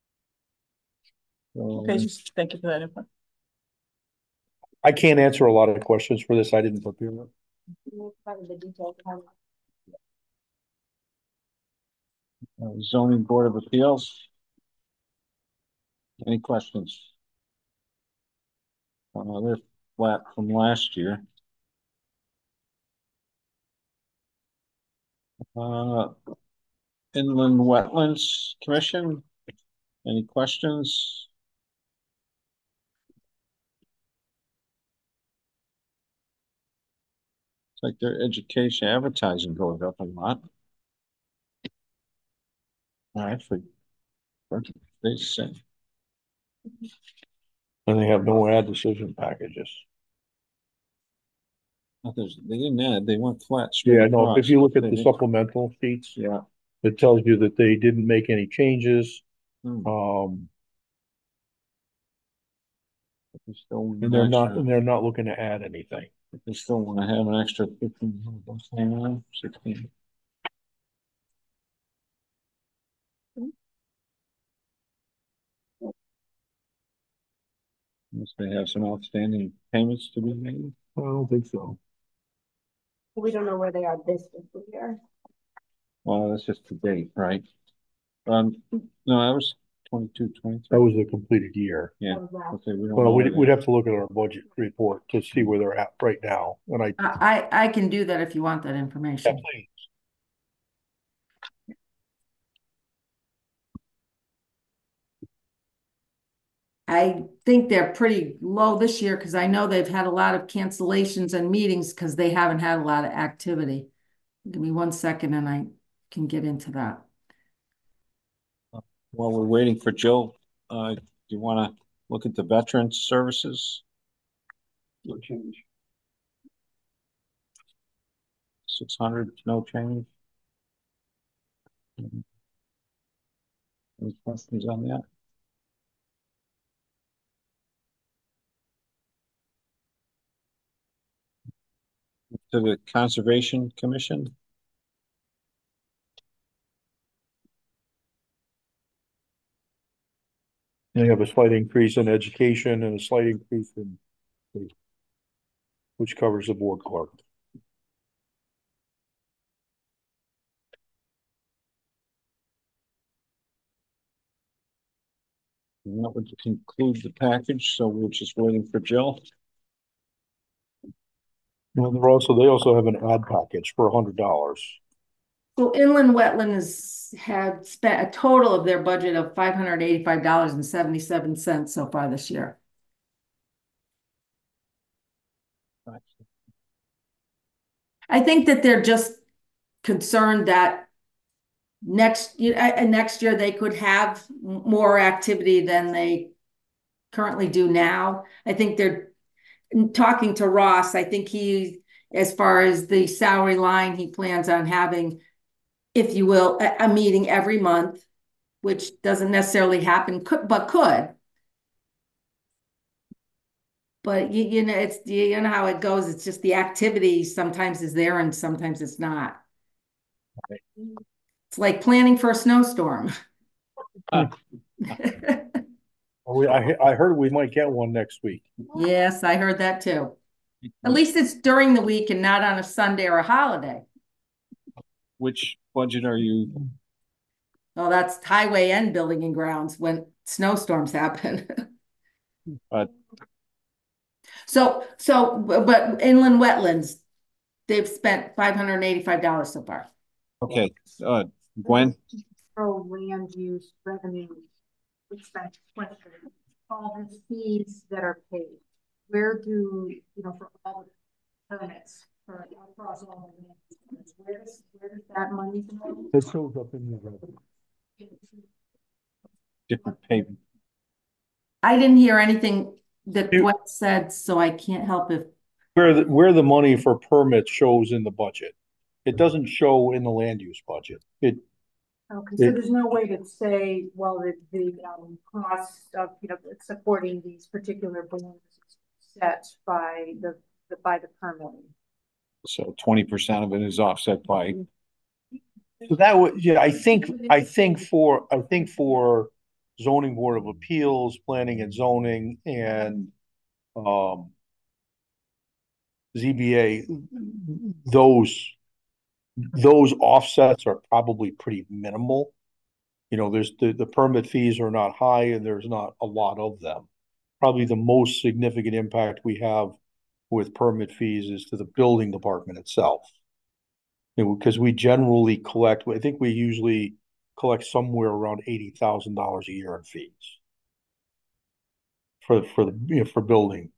Okay, just thank you for that input. I can't answer a lot of questions for this. I didn't prepare it. The details of how Zoning Board of Appeals. Any questions? They're flat from last year. Inland Wetlands Commission, any questions? It's like their education advertising goes up a lot. Actually, they say. And they have no ad decision packages. They didn't add, they went flat. Yeah, no, if you look at They the did- supplemental sheets, Yeah. it tells you that they didn't make any changes. Hmm. They still want And they're not looking to add anything. They still want to have an extra 1,500 hang on, 16. Unless they have some outstanding payments to be made. I don't think so. we don't know where they are this fiscal year. Well, that's just to date, right? No, that was 22, 23. That was the completed year. Yeah. That was last. Okay, we don't Well, know we'd where have to look at our budget report to see where they're at right now. And I can do that if you want that yeah, information. please. I think they're pretty low this year because I know they've had a lot of cancellations and meetings because they haven't had a lot of activity. Give me 1 second and I can get into that. While we're waiting for Jill, do you want to look at the Veterans Services? No change. 600, no change. Any questions on that? To the Conservation Commission. They have a slight increase in education and a slight increase in, which covers the board clerk. And that would conclude the package, so we're just waiting for Jill. Well, they also have an ad package for $100. So Inland Wetlands had spent a total of their budget of $585.77 so far this year. I think that they're just concerned that next year they could have more activity than they currently do now. I think they're talking to Ross. I think as far as the salary line, he plans on having, if you will, a meeting every month, which doesn't necessarily happen, but could. But you know, you know how it goes. It's just the activity sometimes is there and sometimes it's not. Right. It's like planning for a snowstorm. I heard we might get one next week. Yes, I heard that too. At least it's during the week and not on a Sunday or a holiday. which budget are you? Oh, that's highway and building and grounds when snowstorms happen. But But inland wetlands, they've spent $585 so far. okay, Gwen? Pro land use revenue expense question, all the fees that are paid, where do, for all the permits, for across all the lands, where does that money go? This shows up in the revenue. Different payment. I didn't hear anything that Gwen said, so I can't help if. Where the money for permits shows in the budget. It doesn't show in the land use budget. Okay, so there's no way to say, well, the cost of, supporting these particular balloons is set by the permitting. So 20% of it is offset by. So that would, yeah, I think for zoning board of appeals, planning and zoning, and ZBA, those offsets are probably pretty minimal. There's the permit fees are not high and there's not a lot of them. Probably the most significant impact we have with permit fees is to the building department itself. Because we generally collect, I think we usually collect somewhere around $80,000 a year in fees for building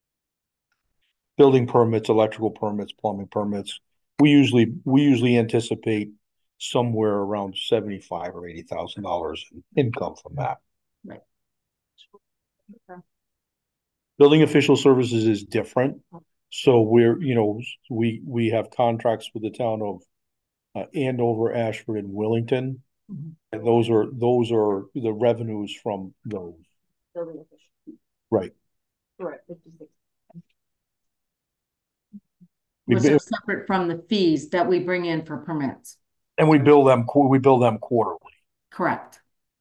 permits, electrical permits, plumbing permits. We usually anticipate somewhere around $75,000 or $80,000 in income from that. Right. Okay. Building official services is different. So we have contracts with the town of Andover, Ashford, and Wellington. And those are the revenues from those. Building official. Right. Right. Which are separate from the fees that we bring in for permits. And we bill them quarterly. Correct.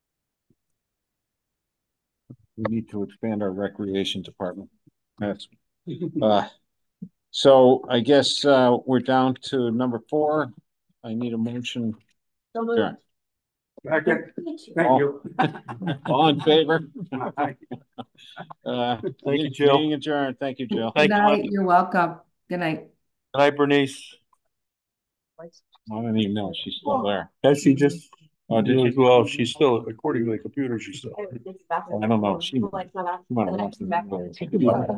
We need to expand our recreation department. That's so I guess we're down to number 4. I need a motion. Second. Thank you. All in favor? Thank you, Jill. Meeting adjourned. Thank you, Jill. Good night. You're welcome. Good night. Good night, Bernice. I don't even know if she's still there. Has she just? Oh, did she? Well, she's still, according to the computer, she's still. I don't know. She might have left.